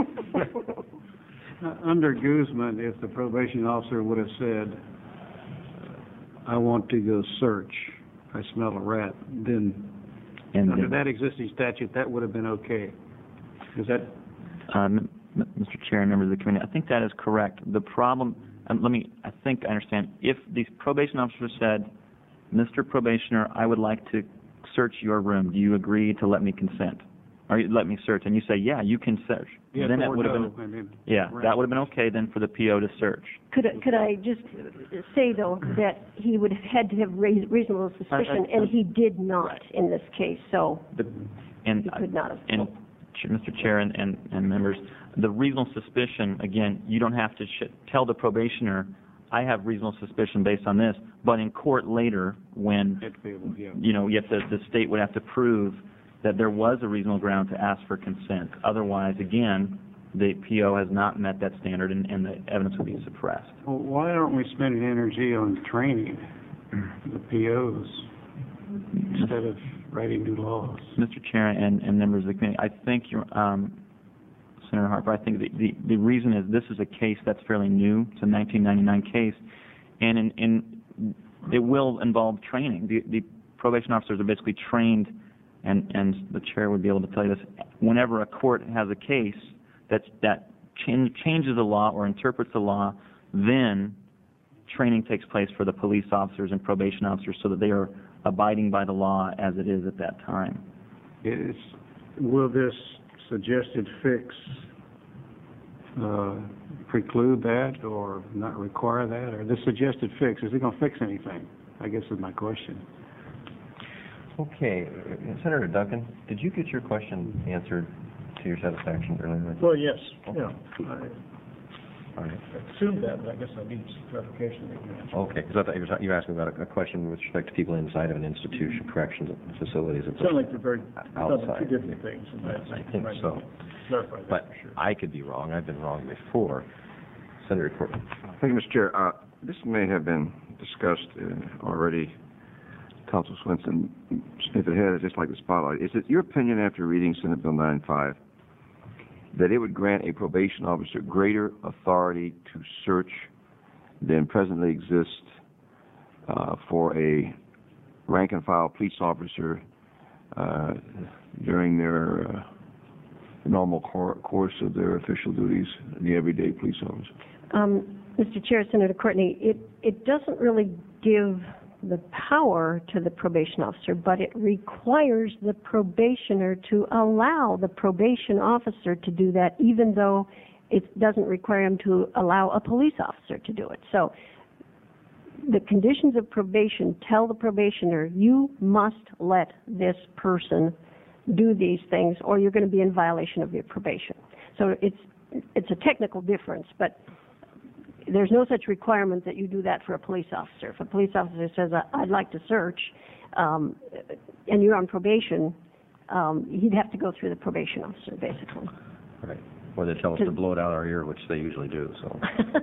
Under Guzman, if the probation officer would have said, I want to go search, I smell a rat, then under that existing statute, that would have been okay. Is that... Mr. Chair and members of the committee, I think that is correct. The problem, I think I understand. If the probation officer said, Mr. Probationer, I would like to search your room. Do you agree to let me consent? Or let me search? And you say, yeah, you can search. Yes, then that or would have no, been, that would have been okay then for the PO to search. Could I just say, though, that he would have had to have reasonable suspicion, and he did not in this case, so he could not have. And Mr. Chair and members, the reasonable suspicion, again, you don't have to tell the probationer, I have reasonable suspicion based on this, but in court later, when, the state would have to prove that there was a reasonable ground to ask for consent. Otherwise, again, the PO has not met that standard, and the evidence would be suppressed. Well, why aren't we spending energy on training the POs instead of writing new laws? Mr. Chair and members of the committee, I think Senator Harper, I think the reason is this is a case that's fairly new. It's a 1999 case, and it will involve training. The probation officers are basically trained, and the chair would be able to tell you this, whenever a court has a case that changes the law or interprets the law, then training takes place for the police officers and probation officers so that they are abiding by the law as it is at that time. Will this suggested fix preclude that or not require that? Or this suggested fix, is it going to fix anything? I guess is my question. Okay, Senator Duncan, did you get your question answered to your satisfaction earlier? Well, yes, yeah. All right. I assumed that, but I guess I need some clarification. Okay, because I thought you were asking about a question with respect to people inside of an institution, corrections facilities. Sound like they're very outside. two different things. I think so. Clarify that, but for sure. I could be wrong. I've been wrong before. Senator Corbett. Thank you, Mr. Chair. This may have been discussed already. Council Swenson, if it has, just like the spotlight, is it your opinion after reading Senate Bill 9-5 that it would grant a probation officer greater authority to search than presently exists for a rank-and-file police officer during their normal course of their official duties, the everyday police officer? Mr. Chair, Senator Courtney, it doesn't really give the power to the probation officer, but it requires the probationer to allow the probation officer to do that, even though it doesn't require him to allow a police officer to do it. So the conditions of probation tell the probationer, you must let this person do these things or you're going to be in violation of your probation. So it's a technical difference, but there's no such requirement that you do that for a police officer. If a police officer says, I'd like to search, and you're on probation, he'd have to go through the probation officer, basically. Right. Or they tell us to blow it out our ear, which they usually do, so.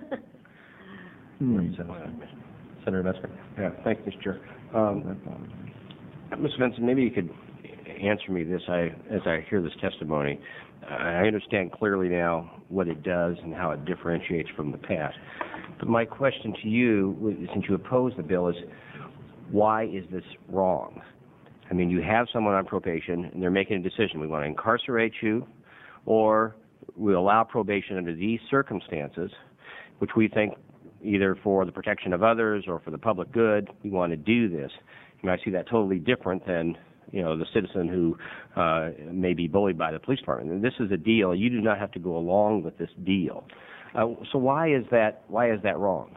Senator Metzger. Yeah, thank you, Mr. Chair. Ms. Vinson, maybe you could answer me this as I hear this testimony. I understand clearly now what it does and how it differentiates from the past. But my question to you, since you oppose the bill, is why is this wrong? I mean, you have someone on probation, and they're making a decision. We want to incarcerate you, or we allow probation under these circumstances, which we think either for the protection of others or for the public good, we want to do this. I see that totally different than, the citizen who may be bullied by the police department. And this is a deal. You do not have to go along with this deal. So why is that wrong?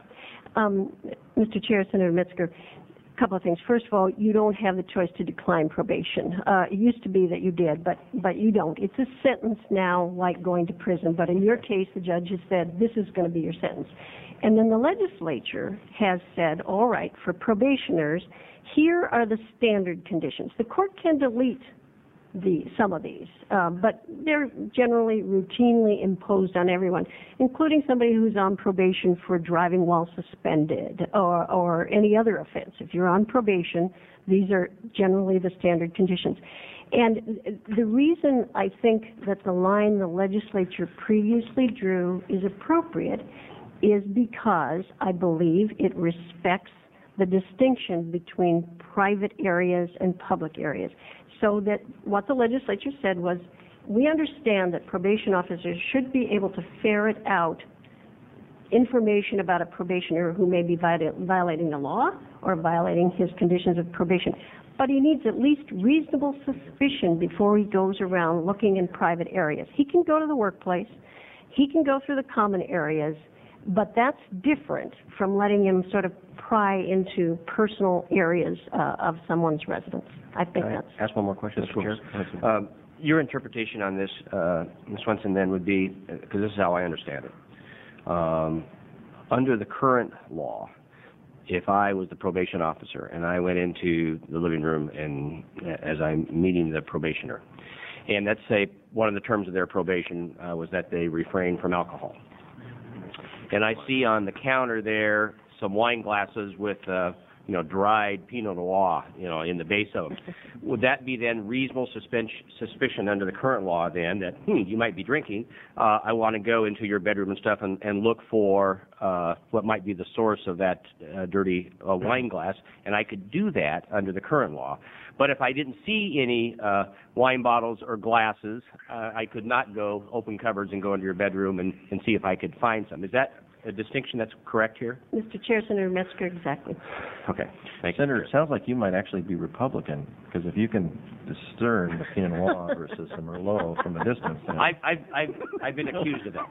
Mr. Chair, Senator Metzger, a couple of things. First of all, you don't have the choice to decline probation. It used to be that you did, but you don't. It's a sentence now like going to prison, but in your case, the judge has said this is going to be your sentence. And then the legislature has said, all right, for probationers, here are the standard conditions. The court can delete some of these, but they're generally routinely imposed on everyone, including somebody who's on probation for driving while suspended or any other offense. If you're on probation, these are generally the standard conditions. And the reason I think that the line the legislature previously drew is appropriate is because I believe it respects the distinction between private areas and public areas. So that what the legislature said was, we understand that probation officers should be able to ferret out information about a probationer who may be violating the law or violating his conditions of probation. But he needs at least reasonable suspicion before he goes around looking in private areas. He can go to the workplace, he can go through the common areas, but that's different from letting him sort of pry into personal areas of someone's residence. I think that's... Ask one more question, Mr. Chair? Your interpretation on this, Ms. Swenson, then would be, because this is how I understand it, under the current law, if I was the probation officer and I went into the living room and as I'm meeting the probationer, and let's say one of the terms of their probation was that they refrain from alcohol, and I see on the counter there some wine glasses with, dried Pinot Noir, in the base of them. Would that be then reasonable suspicion under the current law then that, you might be drinking, I want to go into your bedroom and stuff and look for what might be the source of that dirty wine glass, and I could do that under the current law. But if I didn't see any wine bottles or glasses, I could not go open cupboards and go into your bedroom and see if I could find some. Is that a distinction that's correct here? Mr. Chair, Senator Metzger, exactly. Okay. Thank you. Senator, it sounds like you might actually be Republican, because if you can discern the Pinot Noir versus the Merlot from a distance. Then... I've been accused of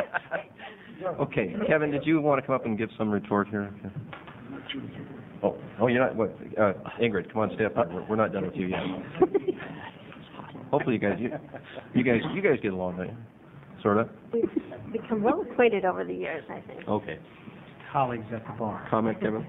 that. Okay. Kevin, did you want to come up and give some retort here? Oh, you're not. What? Ingrid, come on, step up. We're not done with you yet. Hopefully, you guys get along, don't you? Sort of. We've become well acquainted over the years, I think. Okay. Colleagues at the bar. Comment, Kevin?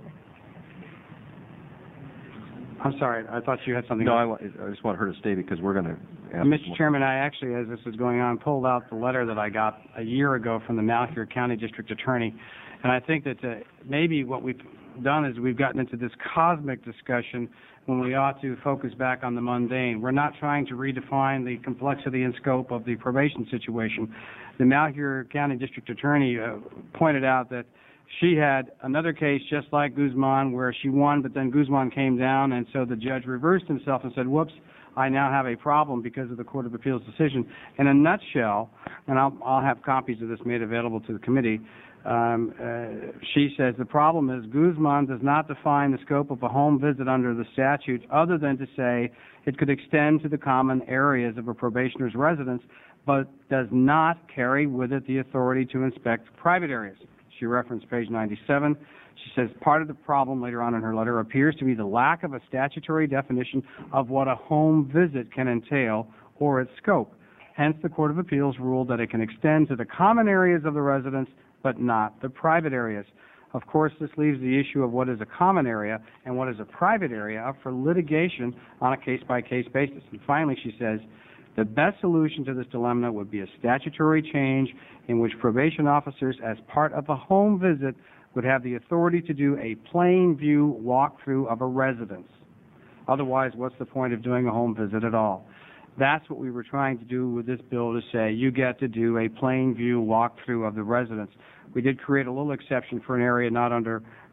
I'm sorry, I thought you had something. No, I just want her to stay because we're going to ask. Mr. Chairman, I actually, as this was going on, pulled out the letter that I got a year ago from the Malheur County District Attorney, and I think that maybe what we've done is we've gotten into this cosmic discussion when we ought to focus back on the mundane. We're not trying to redefine the complexity and scope of the probation situation. The Malheur County District Attorney pointed out that she had another case just like Guzman where she won, but then Guzman came down, and so the judge reversed himself and said, whoops, I now have a problem because of the Court of Appeals decision. In a nutshell, and I'll have copies of this made available to the committee, she says the problem is Guzman does not define the scope of a home visit under the statute other than to say it could extend to the common areas of a probationer's residence, but does not carry with it the authority to inspect private areas. She referenced page 97. She says part of the problem later on in her letter appears to be the lack of a statutory definition of what a home visit can entail or its scope. Hence, the Court of Appeals ruled that it can extend to the common areas of the residence but not the private areas. Of course, this leaves the issue of what is a common area and what is a private area up for litigation on a case-by-case basis. And finally, she says, the best solution to this dilemma would be a statutory change in which probation officers, as part of a home visit, would have the authority to do a plain view walkthrough of a residence. Otherwise, what's the point of doing a home visit at all? That's what we were trying to do with this bill, to say you get to do a plain view walkthrough of the residence. We did create a little exception for an area not under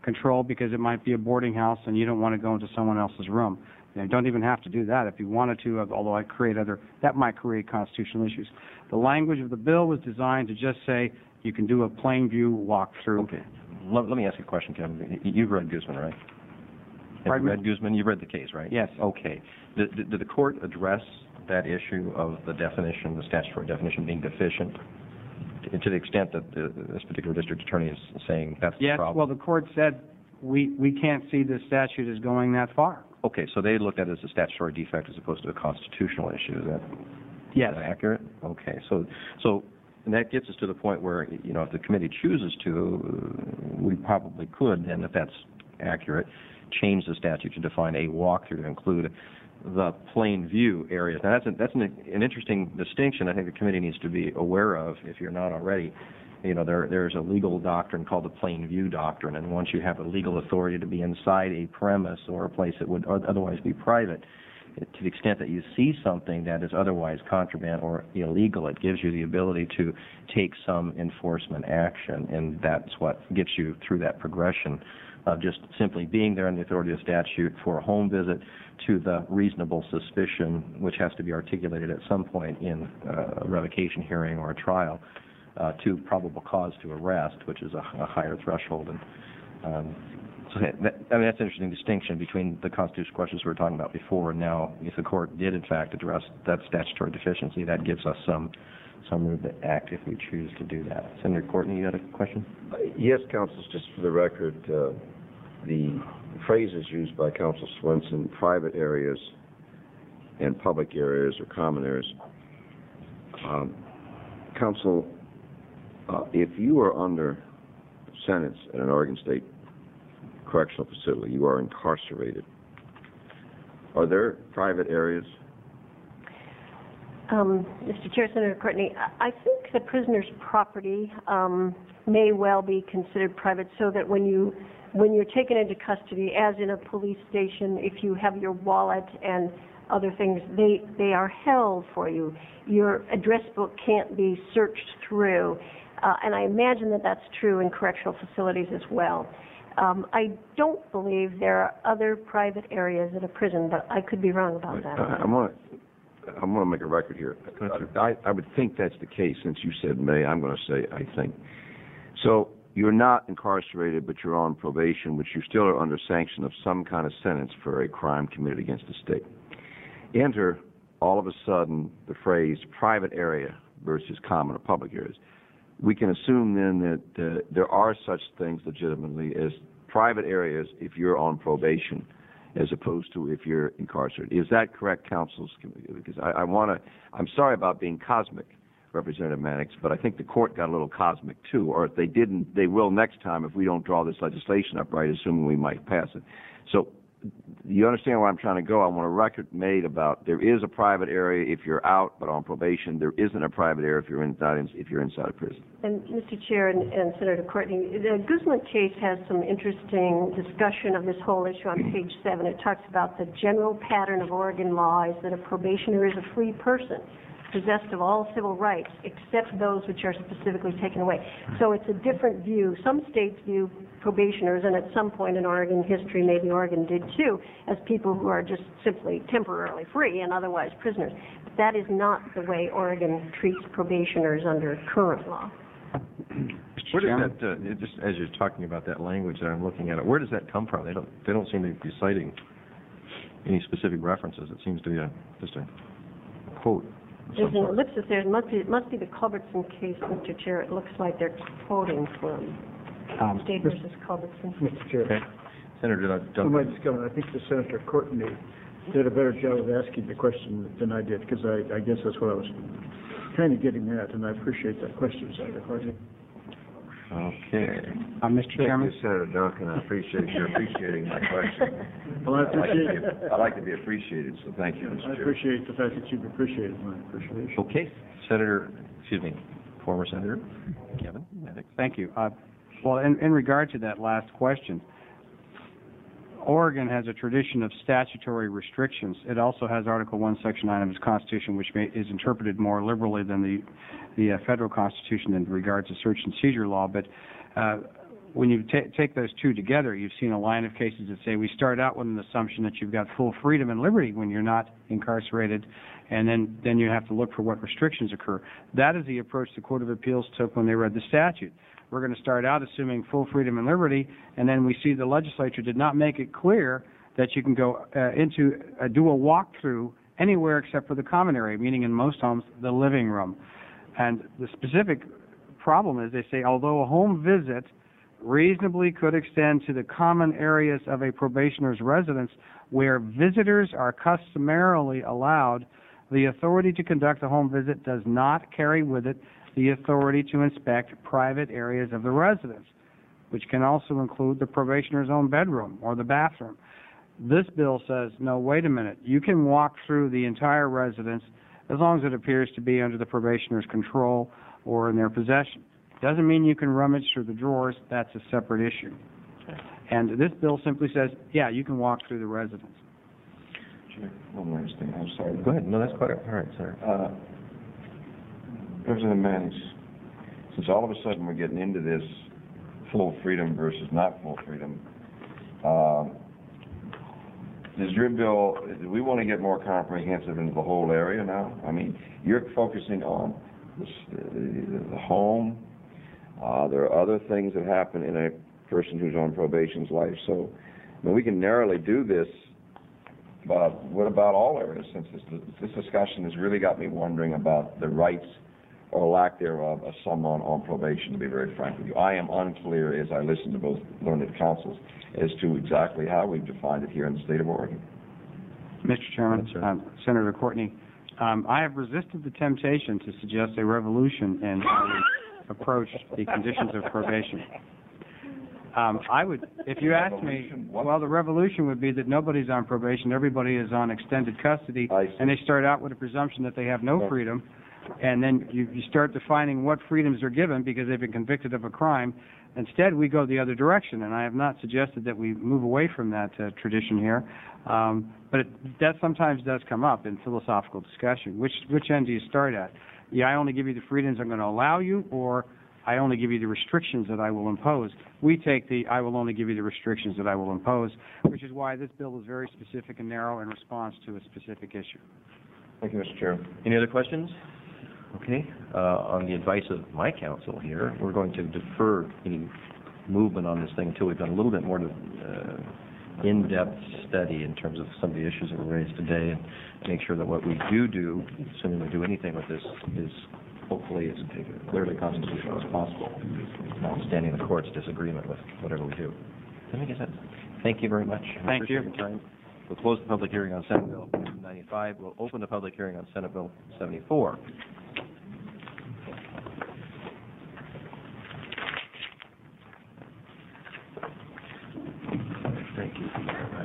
control because it might be a boarding house and you don't want to go into someone else's room. You don't even have to do that if you wanted to, although that might create constitutional issues. The language of the bill was designed to just say you can do a plain view walkthrough. Okay. Let me ask you a question, Kevin. You've read Guzman, right? Have you read Guzman? You've read the case, right? Yes. Okay. Did the court address that issue of the definition, the statutory definition being deficient, to the extent that this particular district attorney is saying that's the problem? Yes, well, the court said we can't see the statute as going that far. Okay, so they looked at it as a statutory defect as opposed to a constitutional issue. Is that Yes. accurate? Okay, so and that gets us to the point where, if the committee chooses to, we probably could, and if that's accurate, change the statute to define a walkthrough to include the plain view areas. Now, that's an interesting distinction I think the committee needs to be aware of if you're not already. There's a legal doctrine called the plain view doctrine, and once you have a legal authority to be inside a premise or a place that would otherwise be private, to the extent that you see something that is otherwise contraband or illegal, it gives you the ability to take some enforcement action, and that's what gets you through that progression of just simply being there in the authority of statute for a home visit to the reasonable suspicion, which has to be articulated at some point in a revocation hearing or a trial, to probable cause to arrest, which is a higher threshold. And that's an interesting distinction between the constitutional questions we were talking about before and now. If the court did, in fact, address that statutory deficiency, that gives us some room to act if we choose to do that. Senator Courtney, you had a question? Yes, Counsel, just for the record, the phrases used by Counsel Swenson, private areas and public areas or common areas. Counsel, if you are under sentence at an Oregon State correctional facility, you are incarcerated, are there private areas? Mr. Chair, Senator Courtney, I think the prisoner's property may well be considered private, so that when you're taken into custody, as in a police station, if you have your wallet and other things, they are held for you. Your address book can't be searched through, and I imagine that that's true in correctional facilities as well. I don't believe there are other private areas at a prison, but I could be wrong about that. I'm going to make a record here. I would think that's the case. Since you said may, I'm going to say I think. So you're not incarcerated, but you're on probation, which you still are under sanction of some kind of sentence for a crime committed against the state. Enter, all of a sudden, the phrase private area versus common or public areas. We can assume then that there are such things legitimately as private areas if you're on probation, as opposed to if you're incarcerated. Is that correct, counsels? Because I'm sorry about being cosmic, Representative Mannix, but I think the court got a little cosmic too, or if they didn't, they will next time if we don't draw this legislation up right, assuming we might pass it. So you understand where I'm trying to go? I want a record made about there is a private area if you're out but on probation. There isn't a private area if you're inside a prison. And Mr. Chair and Senator Courtney, the Guzman case has some interesting discussion of this whole issue on page 7. It talks about the general pattern of Oregon law is that a probationer is a free person, possessed of all civil rights except those which are specifically taken away. So it's a different view. Some states view probationers, and at some point in Oregon history, maybe Oregon did too, as people who are just simply temporarily free and otherwise prisoners. But that is not the way Oregon treats probationers under current law. Where does that, just as you're talking about that language that I'm looking at it, where does that come from? They don't seem to be citing any specific references. It seems to be just a quote. There's an ellipsis there. It must be the Culbertson case, Mr. Chair. It looks like they're quoting from State versus Culbertson. Mr. Chair. Okay. Senator Duncan. I think the Senator Courtney did a better job of asking the question than I did, because I guess that's what I was kind of getting at, and I appreciate that question, Senator Courtney. Okay. Mr. Chairman? Thank you, Senator Duncan. I appreciate you appreciating my question. Well, I like to be appreciated, so thank you, Mr. Chair. I appreciate the fact that you've appreciated my appreciation. Okay. Former Senator Kevin Mannix. Thank you. Well, in regard to that last question, Oregon has a tradition of statutory restrictions. It also has Article 1, Section 9 of its Constitution, which is interpreted more liberally than the federal Constitution in regards to search and seizure law. But when you take those two together, you've seen a line of cases that say we start out with an assumption that you've got full freedom and liberty when you're not incarcerated, and then you have to look for what restrictions occur. That is the approach the Court of Appeals took when they read the statute. We're going to start out assuming full freedom and liberty, and then we see the legislature did not make it clear that you can go do a walkthrough anywhere except for the common area, meaning in most homes, the living room. And the specific problem is they say, although a home visit reasonably could extend to the common areas of a probationer's residence where visitors are customarily allowed, the authority to conduct a home visit does not carry with it the authority to inspect private areas of the residence, which can also include the probationer's own bedroom or the bathroom. This bill says, no, wait a minute, you can walk through the entire residence as long as it appears to be under the probationer's control or in their possession. Doesn't mean you can rummage through the drawers. That's a separate issue. And this bill simply says, yeah, you can walk through the residence. One last thing, I'm sorry. Go ahead. No, that's quite all right, sir. President Mannix, since all of a sudden we're getting into this full freedom versus not full freedom, does your bill, do we want to get more comprehensive into the whole area now? I mean, you're focusing on the home. There are other things that happen in a person who's on probation's life. So, I mean, we can narrowly do this, but what about all areas? Since this discussion has really got me wondering about the rights or lack thereof of someone on probation, to be very frank with you. I am unclear, as I listen to both learned counsels, as to exactly how we've defined it here in the state of Oregon. Mr. Chairman, Senator Courtney, I have resisted the temptation to suggest a revolution in how we approach the conditions of probation. I would, if you asked me, well, the revolution would be that nobody's on probation, everybody is on extended custody, and they start out with a presumption that they have no freedom, and then you start defining what freedoms are given because they've been convicted of a crime. Instead, we go the other direction, and I have not suggested that we move away from that tradition here, but that sometimes does come up in philosophical discussion. Which end do you start at? Yeah, I only give you the freedoms I'm going to allow you, or I only give you the restrictions that I will impose. We take the I will only give you the restrictions that I will impose, which is why this bill is very specific and narrow in response to a specific issue. Thank you, Mr. Chair. Any other questions? Okay. On the advice of my counsel here, we're going to defer any movement on this thing until we've done a little bit more in-depth study in terms of some of the issues that were raised today, and make sure that what we do, assuming we do anything with this, is hopefully as clearly constitutional as possible, notwithstanding the court's disagreement with whatever we do. Thank you very much. Thank you. Your time. We'll close the public hearing on Senate Bill 95. We'll open the public hearing on Senate Bill 74. Thank you.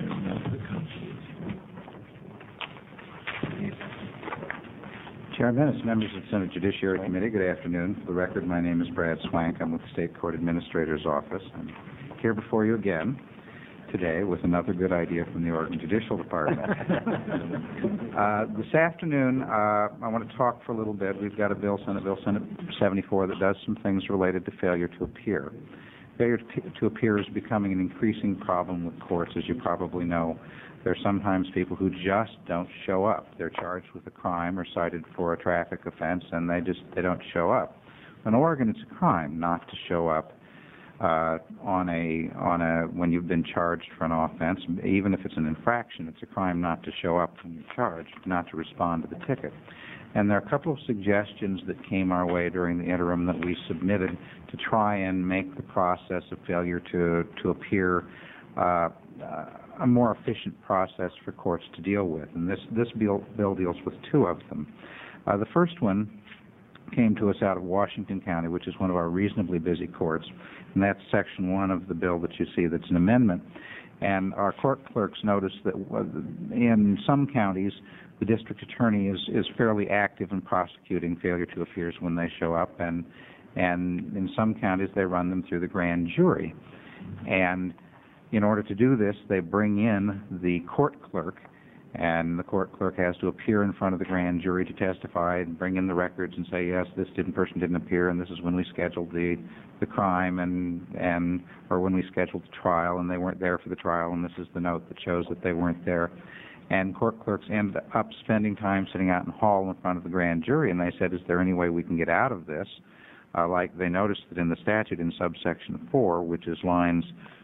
Chair Menace, members of the Senate Judiciary Committee, good afternoon. For the record, my name is Brad Swank. I'm with the State Court Administrator's Office. I'm here before you again today with another good idea from the Oregon Judicial Department. This afternoon, I want to talk for a little bit. We've got a bill, Senate Bill 74, that does some things related to failure to appear. Failure to appear is becoming an increasing problem with courts, as you probably know. There are sometimes people who just don't show up. They're charged with a crime or cited for a traffic offense, and they don't show up. In Oregon, it's a crime not to show up when you've been charged for an offense. Even if it's an infraction, it's a crime not to show up when you're charged, not to respond to the ticket. And there are a couple of suggestions that came our way during the interim that we submitted to try and make the process of failure to appear a more efficient process for courts to deal with. And this bill deals with two of them. The first one came to us out of Washington County, which is one of our reasonably busy courts, and that's Section 1 of the bill that you see that's an amendment. And our court clerks noticed that in some counties, the district attorney is fairly active in prosecuting failure to appear when they show up, and in some counties they run them through the grand jury. And in order to do this, they bring in the court clerk and the court clerk has to appear in front of the grand jury to testify and bring in the records and say, yes, this person didn't appear, and this is when we scheduled the crime, or when we scheduled the trial, and they weren't there for the trial, and this is the note that shows that they weren't there. And court clerks end up spending time sitting out in the hall in front of the grand jury, and they said, is there any way we can get out of this? Like they noticed that in the statute in subsection 4, which is lines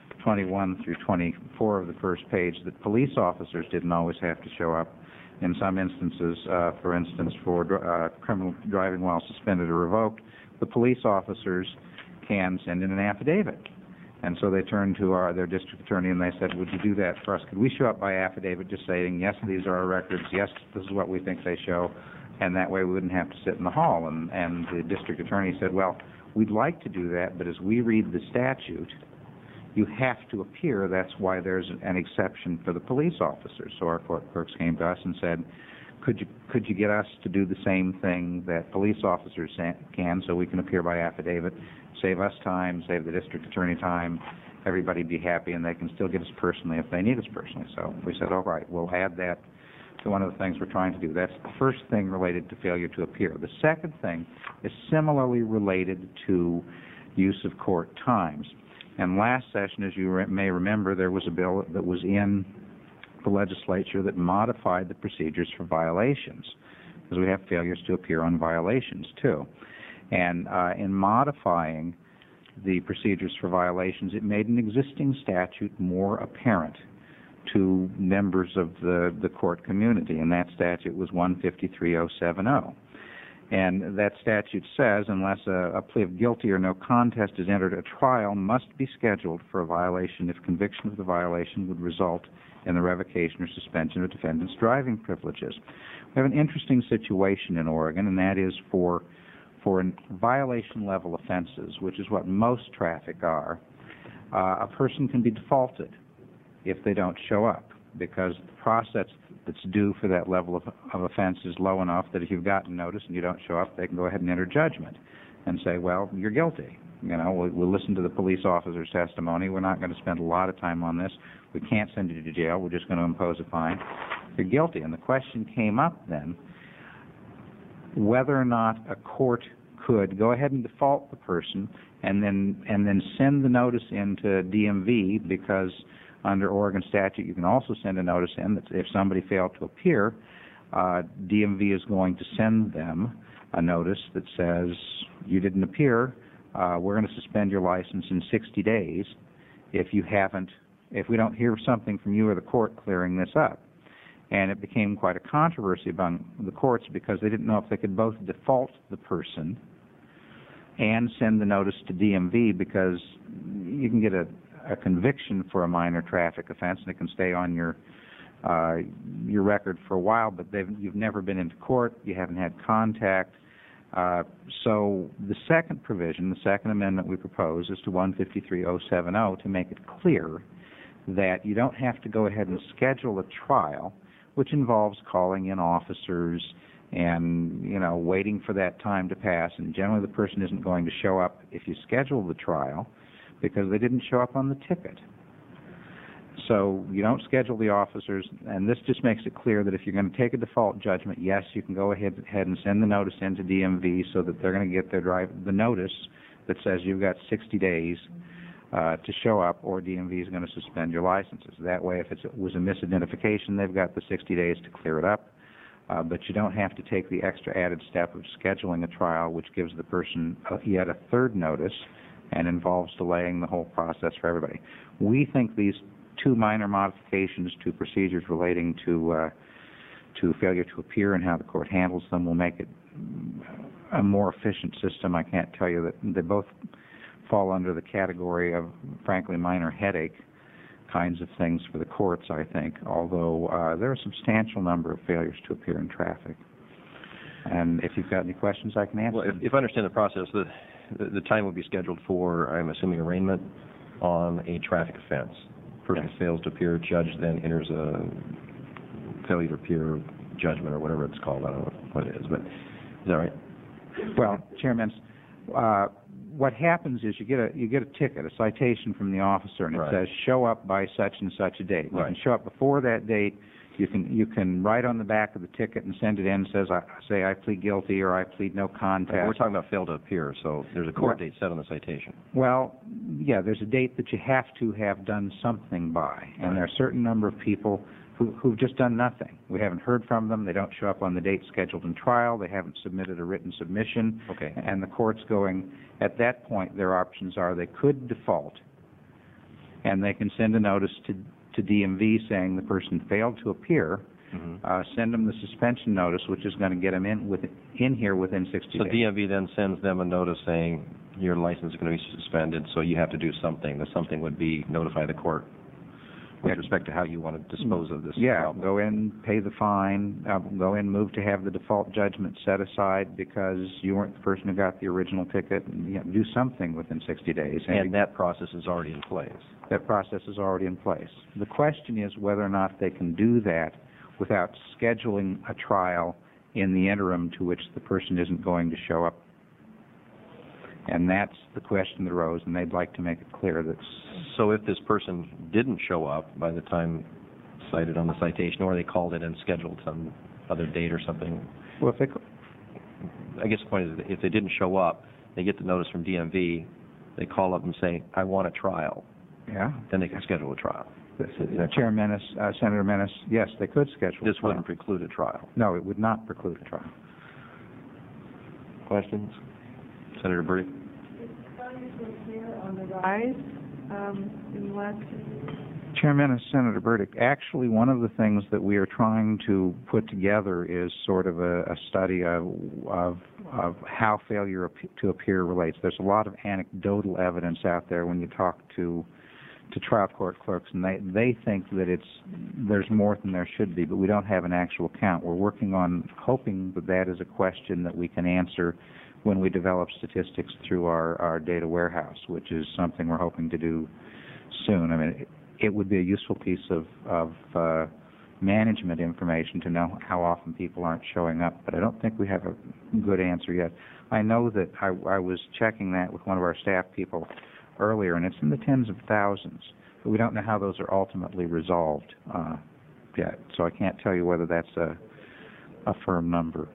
21 through 24 of the first page, that police officers didn't always have to show up. In some instances, for instance, for criminal driving while suspended or revoked, the police officers can send in an affidavit. And so they turned to their district attorney and they said, would you do that for us? Could we show up by affidavit just saying, yes, these are our records, yes, this is what we think they show, and that way we wouldn't have to sit in the hall. And the district attorney said, well, we'd like to do that, but as we read the statute, you have to appear. That's why there's an exception for the police officers. So our court clerks came to us and said, could you get us to do the same thing that police officers can, so we can appear by affidavit, save us time, save the district attorney time, everybody be happy, and they can still get us personally if they need us personally. So we said, all right, we'll add that to one of the things we're trying to do. That's the first thing related to failure to appear. The second thing is similarly related to use of court times. And last session, as you may remember, there was a bill that was in the legislature that modified the procedures for violations, because we have failures to appear on violations too. And in modifying the procedures for violations, it made an existing statute more apparent to members of the court community, and that statute was 153070. And that statute says, unless a plea of guilty or no contest is entered, a trial must be scheduled for a violation if conviction of the violation would result in the revocation or suspension of a defendant's driving privileges. We have an interesting situation in Oregon, and that is for violation-level offenses, which is what most traffic are, a person can be defaulted if they don't show up, because the process that's due for that level of offense is low enough that if you've gotten notice and you don't show up, they can go ahead and enter judgment and say, well, you're guilty. You know, we'll listen to the police officer's testimony. We're not going to spend a lot of time on this. We can't send you to jail. We're just going to impose a fine. You're guilty. And the question came up then whether or not a court could go ahead and default the person and then send the notice into DMV, because under Oregon statute you can also send a notice in that if somebody failed to appear, DMV is going to send them a notice that says you didn't appear, we're going to suspend your license in 60 days if we don't hear something from you or the court clearing this up. And it became quite a controversy among the courts because they didn't know if they could both default the person and send the notice to DMV, because you can get a conviction for a minor traffic offense and it can stay on your record for a while, but you've never been into court, you haven't had contact. So the second provision, the second amendment we propose, is to 153070 to make it clear that you don't have to go ahead and schedule a trial, which involves calling in officers and, you know, waiting for that time to pass. And generally the person isn't going to show up if you schedule the trial because they didn't show up on the ticket. So you don't schedule the officers, and this just makes it clear that if you're going to take a default judgment, yes, you can go ahead and send the notice into DMV so that they're going to get the notice that says you've got 60 days to show up, or DMV is going to suspend your licenses. That way, if it was a misidentification, they've got the 60 days to clear it up. But you don't have to take the extra added step of scheduling a trial, which gives the person yet a third notice and involves delaying the whole process for everybody. We think these two minor modifications to procedures relating to failure to appear and how the court handles them will make it a more efficient system. I can't tell you that they both fall under the category of, frankly, minor headache kinds of things for the courts, I think, although there are a substantial number of failures to appear in traffic. And if you've got any questions, I can answer. Well, if I understand the process, the time will be scheduled for, I'm assuming, arraignment on a traffic offense. Person fails to appear, judge then enters a failure to appear judgment or whatever it's called. I don't know what it is, but is that right? Well, Chairman, what happens is you get a ticket, a citation from the officer, and it says show up by such and such a date. You can show up before that date, You can write on the back of the ticket and send it in, says, say, I plead guilty, or I plead no contest. We're talking about fail to appear, so there's a court date set on the citation. Well, yeah, there's a date that you have to have done something by, and there are a certain number of people who've just done nothing. We haven't heard from them. They don't show up on the date scheduled in trial. They haven't submitted a written submission. Okay. And the court's going, at that point, their options are they could default, and they can send a notice to DMV saying the person failed to appear, send them the suspension notice, which is going to get them in here within 60 So days. DMV then sends them a notice saying your license is going to be suspended, so you have to do something. The something would be notify the court with respect to how you want to dispose of this problem. Go in, pay the fine, go in, move to have the default judgment set aside because you weren't the person who got the original ticket, and do something within 60 days. And that process is already in place. That process is already in place. The question is whether or not they can do that without scheduling a trial in the interim to which the person isn't going to show up. And that's the question that arose, and they'd like to make it clear that... So if this person didn't show up by the time cited on the citation, or they called it and scheduled some other date or something, Well, if they... I guess the point is, if they didn't show up, they get the notice from DMV, they call up and say, I want a trial. Yeah. Then they can schedule a trial. Chair Menace, Senator Menace, yes, they could schedule This a trial. wouldn't preclude a trial. No, it would not preclude a trial. Questions? Senator Burdick? On the rise, in the last... Chair Menace, Senator Burdick, actually one of the things that we are trying to put together is sort of a study of how failure to appear relates. There's a lot of anecdotal evidence out there when you talk to trial court clerks, and they think that there's more than there should be, but we don't have an actual count. We're working on hoping that is a question that we can answer when we develop statistics through our data warehouse, which is something we're hoping to do soon. I mean, it would be a useful piece of management information to know how often people aren't showing up, but I don't think we have a good answer yet. I know that I was checking that with one of our staff people earlier, and it's in the tens of thousands, but we don't know how those are ultimately resolved yet, so I can't tell you whether that's a firm number.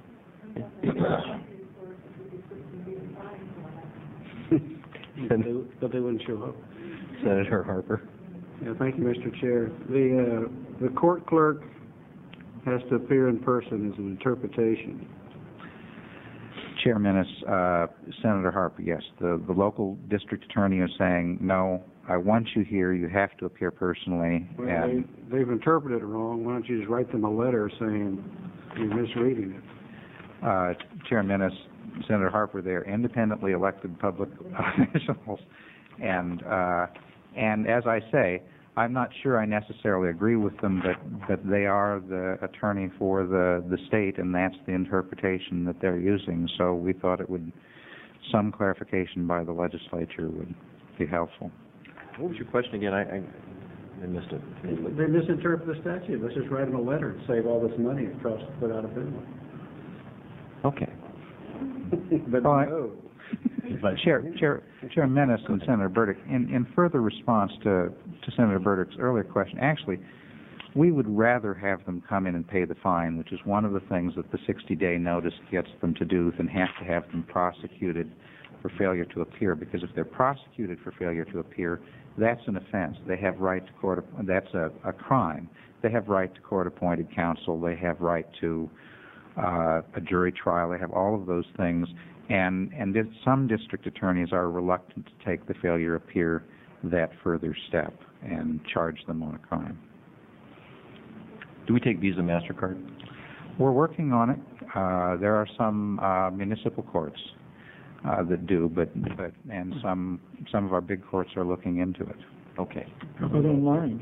But they wouldn't show up. Senator Harper? Yeah, thank you, Mr. Chair. The court clerk has to appear in person as an interpretation. Chair Menace, Senator Harper, yes. The local district attorney is saying, no, I want you here, you have to appear personally. Well, and they've interpreted it wrong. Why don't you just write them a letter saying you're misreading it? Chair Menace, Senator Harper, they are independently elected public officials. And as I say, I'm not sure I necessarily agree with them, but they are the attorney for the state, and that's the interpretation that they're using. So we thought some clarification by the legislature would be helpful. What was your question again? I missed it. They misinterpret the statute. Let's just write them a letter and save all this money it costs to put out a bill. Okay. But no. Chair Menace and Senator Burdick, in further response to Senator Burdick's earlier question, actually, we would rather have them come in and pay the fine, which is one of the things that the 60-day notice gets them to do, than have to have them prosecuted for failure to appear. Because if they're prosecuted for failure to appear, that's an offense. They have right to court. That's a crime. They have right to court-appointed counsel. They have right to a jury trial. They have all of those things. And some district attorneys are reluctant to take the failure to appear that further step and charge them on a crime. Do we take Visa, MasterCard? We're working on it. There are some municipal courts that do, but some of our big courts are looking into it. Okay. How about online?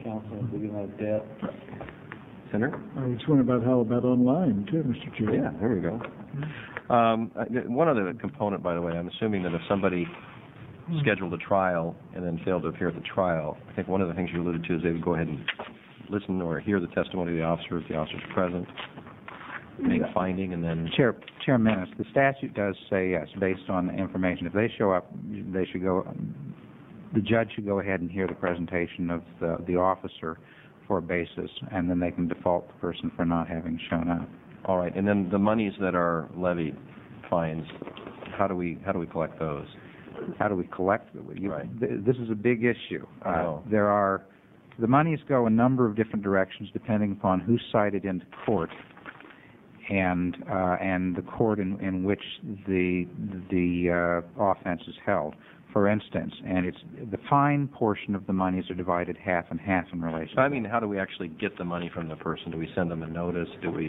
Senator? I was wondering how about online, too, Mr. Chair. Yeah, there we go. One other component, by the way, I'm assuming that if somebody scheduled a trial and then failed to appear at the trial, I think one of the things you alluded to is they would go ahead and listen or hear the testimony of the officer if the officer's present, make a finding, and then... Chair Menace, the statute does say yes, based on the information. If they show up, the judge should go ahead and hear the presentation of the officer for a basis, and then they can default the person for not having shown up. All right, and then the monies that are levied, fines, how do we collect those? How do we collect them? Right. This is a big issue. Oh. The monies go a number of different directions depending upon who's cited into court and the court in which the offense is held. For instance, and it's the fine portion of the monies are divided half and half in relation. I mean, how do we actually get the money from the person? Do we send them a notice? Do we?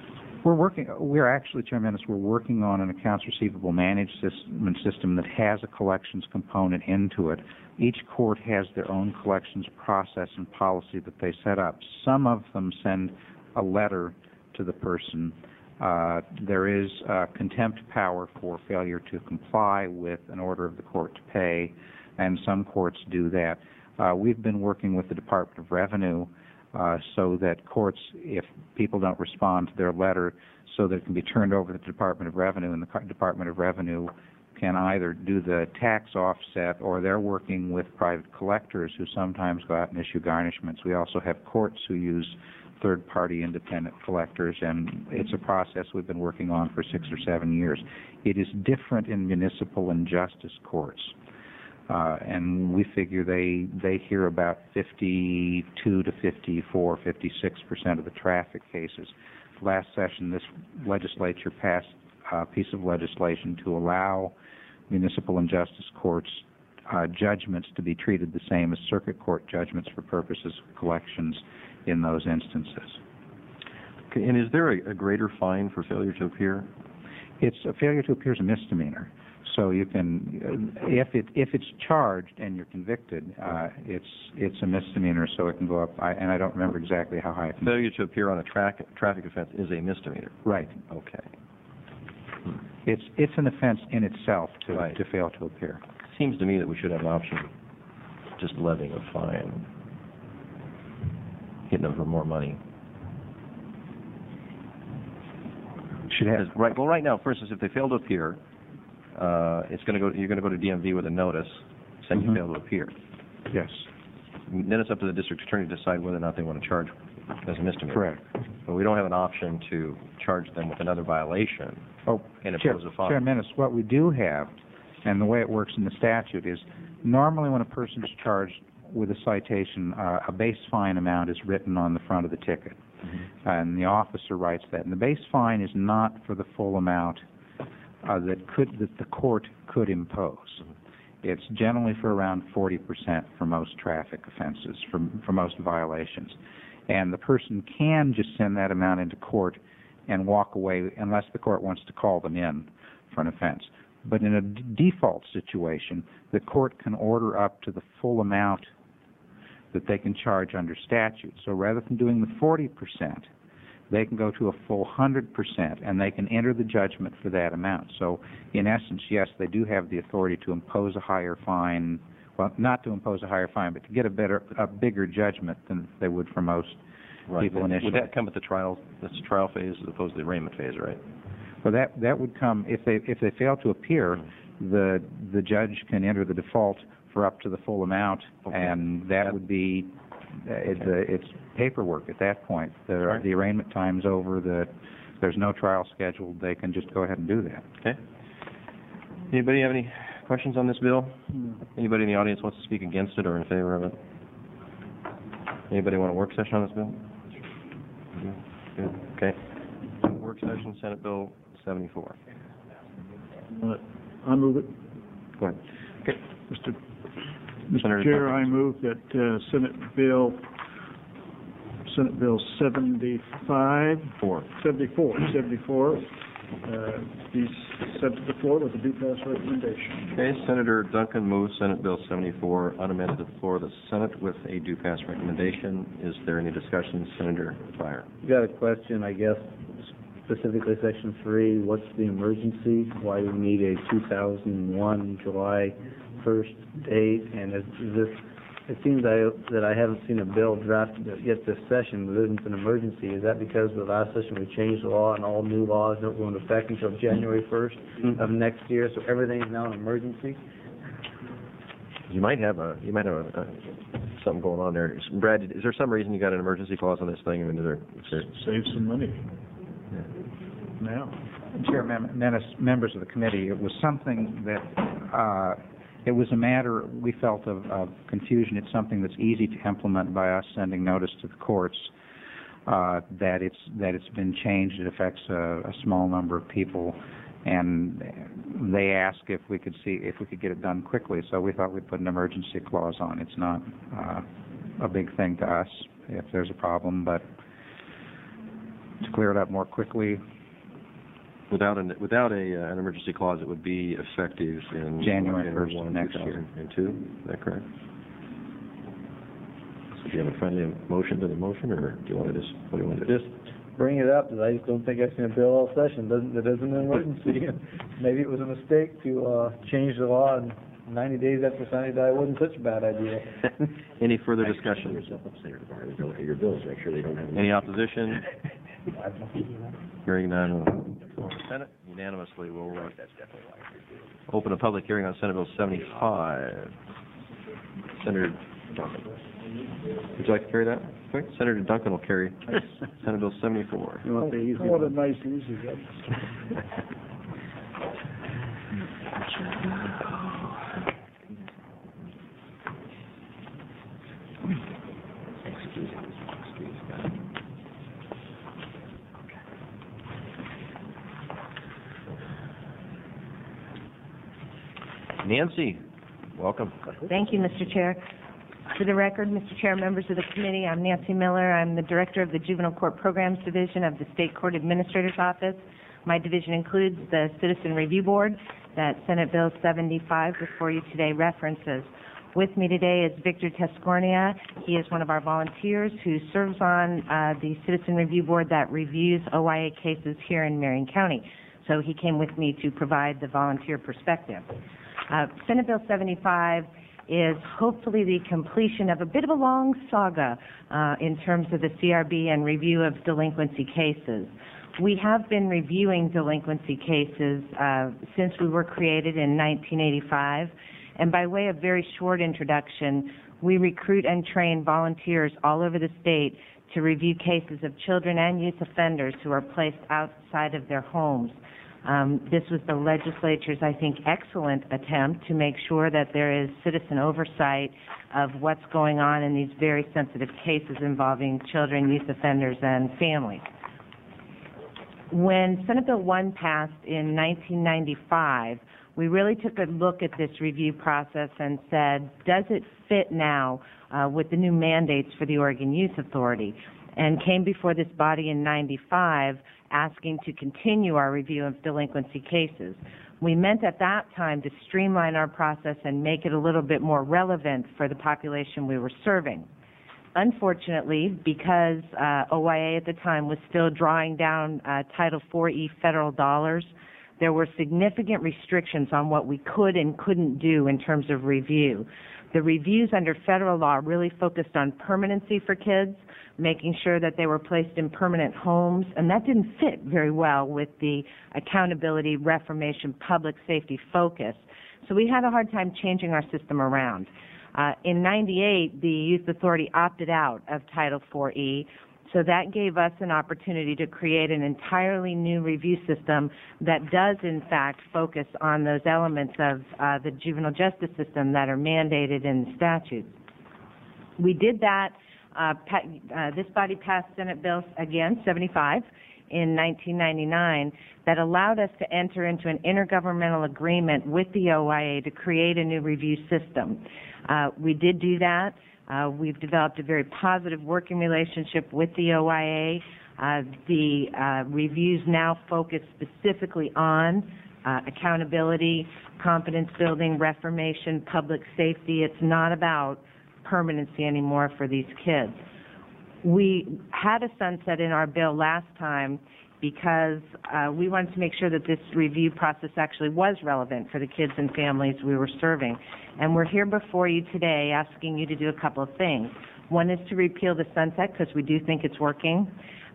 We're actually, Chairman, we're working on an accounts receivable management system that has a collections component into it. Each court has their own collections process and policy that they set up. Some of them send a letter to the person. There is contempt power for failure to comply with an order of the court to pay, and some courts do that. We've been working with the Department of Revenue so that courts, if people don't respond to their letter, so that it can be turned over to the Department of Revenue, and the Department of Revenue can either do the tax offset, or they're working with private collectors who sometimes go out and issue garnishments. We also have courts who use third-party independent collectors, and it's a process we've been working on for 6 or 7 years. It is different in municipal and justice courts, and we figure they hear about 52 to 54, 56% of the traffic cases. Last session, this legislature passed a piece of legislation to allow municipal and justice courts judgments to be treated the same as circuit court judgments for purposes of collections in those instances. Okay, and is there a greater fine for failure to appear? A failure to appear is a misdemeanor. So you can, if it's charged and you're convicted, it's a misdemeanor, so it can go up. And I don't remember exactly how high. Failure to appear on a traffic offense is a misdemeanor. Right. Okay. It's an offense in itself to fail to appear. Seems to me that we should have an option of just levying a fine, hitting them for more money. Should have. Right. Well, right now, for instance, if they fail to appear, it's going to go. You're going to go to DMV with a notice saying you failed to appear. Yes. Then it's up to the district attorney to decide whether or not they want to charge as a misdemeanor. Correct. But we don't have an option to charge them with another violation and impose a fine. Chair Menace, what we do have, and the way it works in the statute is, normally when a person is charged with a citation, a base fine amount is written on the front of the ticket, and the officer writes that. And the base fine is not for the full amount that the court could impose. It's generally for around 40% for most traffic offenses, for most violations. And the person can just send that amount into court and walk away unless the court wants to call them in for an offense. But in a default situation, the court can order up to the full amount that they can charge under statute. So rather than doing the 40%, they can go to a full 100%, and they can enter the judgment for that amount. So in essence, yes, they do have the authority to impose a higher fine. Well, not to impose a higher fine, but to get a bigger judgment than they would for most people initially. Would that come at the trial phase as opposed to the arraignment phase, right? Well, that would come if they fail to appear. The judge can enter the default for up to the full amount, and that would be it's paperwork at that point. The arraignment time's over. There's no trial scheduled. They can just go ahead and do that. Okay. Anybody have any questions on this bill? Anybody in the audience wants to speak against it or in favor of it? Anybody want a work session on this bill? Good. Okay. Work session, Senate Bill 74. I move it. Go ahead. Okay. Mr. Chair, I move that Senate Bill 74 be sent to the floor with a due pass recommendation. Okay, Senator Duncan moves Senate Bill 74 unamended to the floor of the Senate with a due pass recommendation. Is there any discussion, Senator Pryor? I've got a question, I guess, specifically Section 3. What's the emergency? Why do we need a 2001 July 1st date? And is this? It seems that I haven't seen a bill drafted yet this session that isn't an emergency. Is that because the last session we changed the law and all new laws don't go into effect until January 1st of next year, so everything is now an emergency? You might have something going on there. Brad, is there some reason you got an emergency clause on this thing? I mean, is there Save some money. Now. Chairman, members of the committee, it was something that, it was a matter, we felt, of confusion. It's something that's easy to implement by us sending notice to the courts that it's been changed. It affects a small number of people, and they asked if we could get it done quickly. So we thought we'd put an emergency clause on. It's not a big thing to us if there's a problem, but to clear it up more quickly. Without an emergency clause, it would be effective in January 1st next year. 2002. Is that correct? So do you have a friendly motion to the motion, or do you want to what do you want to do? Just bring it up, because I just don't think I've seen a bill all session. It isn't an emergency. Maybe it was a mistake to change the law, and 90 days after signing it, it wasn't such a bad idea. Any further discussion? Your bills, make sure they don't have Any opposition? Hearing none. Senate unanimously will open a public hearing on Senate Bill 75. Senator Duncan. Would you like to carry that? Quick. Senator Duncan will carry Senate Bill 74. You want the easy one? What a nice easy one. Nancy, welcome. Thank you, Mr. Chair. For the record, Mr. Chair, members of the committee, I'm Nancy Miller. I'm the Director of the Juvenile Court Programs Division of the State Court Administrator's Office. My division includes the Citizen Review Board that Senate Bill 75 before you today references. With me today is Victor Tescornia. He is one of our volunteers who serves on the Citizen Review Board that reviews OIA cases here in Marion County. So he came with me to provide the volunteer perspective. Senate Bill 75 is hopefully the completion of a bit of a long saga in terms of the CRB and review of delinquency cases. We have been reviewing delinquency cases since we were created in 1985, and by way of very short introduction, we recruit and train volunteers all over the state to review cases of children and youth offenders who are placed outside of their homes. This was the legislature's, I think, excellent attempt to make sure that there is citizen oversight of what's going on in these very sensitive cases involving children, youth offenders, and families. When Senate Bill 1 passed in 1995, we really took a look at this review process and said, does it fit now with the new mandates for the Oregon Youth Authority? And came before this body in 95 asking to continue our review of delinquency cases. We meant at that time to streamline our process and make it a little bit more relevant for the population we were serving. Unfortunately, because OIA at the time was still drawing down Title IV-E federal dollars, there were significant restrictions on what we could and couldn't do in terms of review. The reviews under federal law really focused on permanency for kids, making sure that they were placed in permanent homes, and that didn't fit very well with the accountability, reformation, public safety focus. So we had a hard time changing our system around. In 98, the Youth Authority opted out of Title IV-E, so that gave us an opportunity to create an entirely new review system that does, in fact, focus on those elements of the juvenile justice system that are mandated in the statutes. We did that. This body passed Senate Bill, again, 75 in 1999 that allowed us to enter into an intergovernmental agreement with the OIA to create a new review system. We did do that. We've developed a very positive working relationship with the OIA. The reviews now focus specifically on accountability, competence building, reformation, public safety. It's not about permanency anymore for these kids. We had a sunset in our bill last time because we wanted to make sure that this review process actually was relevant for the kids and families we were serving. And we're here before you today asking you to do a couple of things. One is to repeal the sunset because we do think it's working.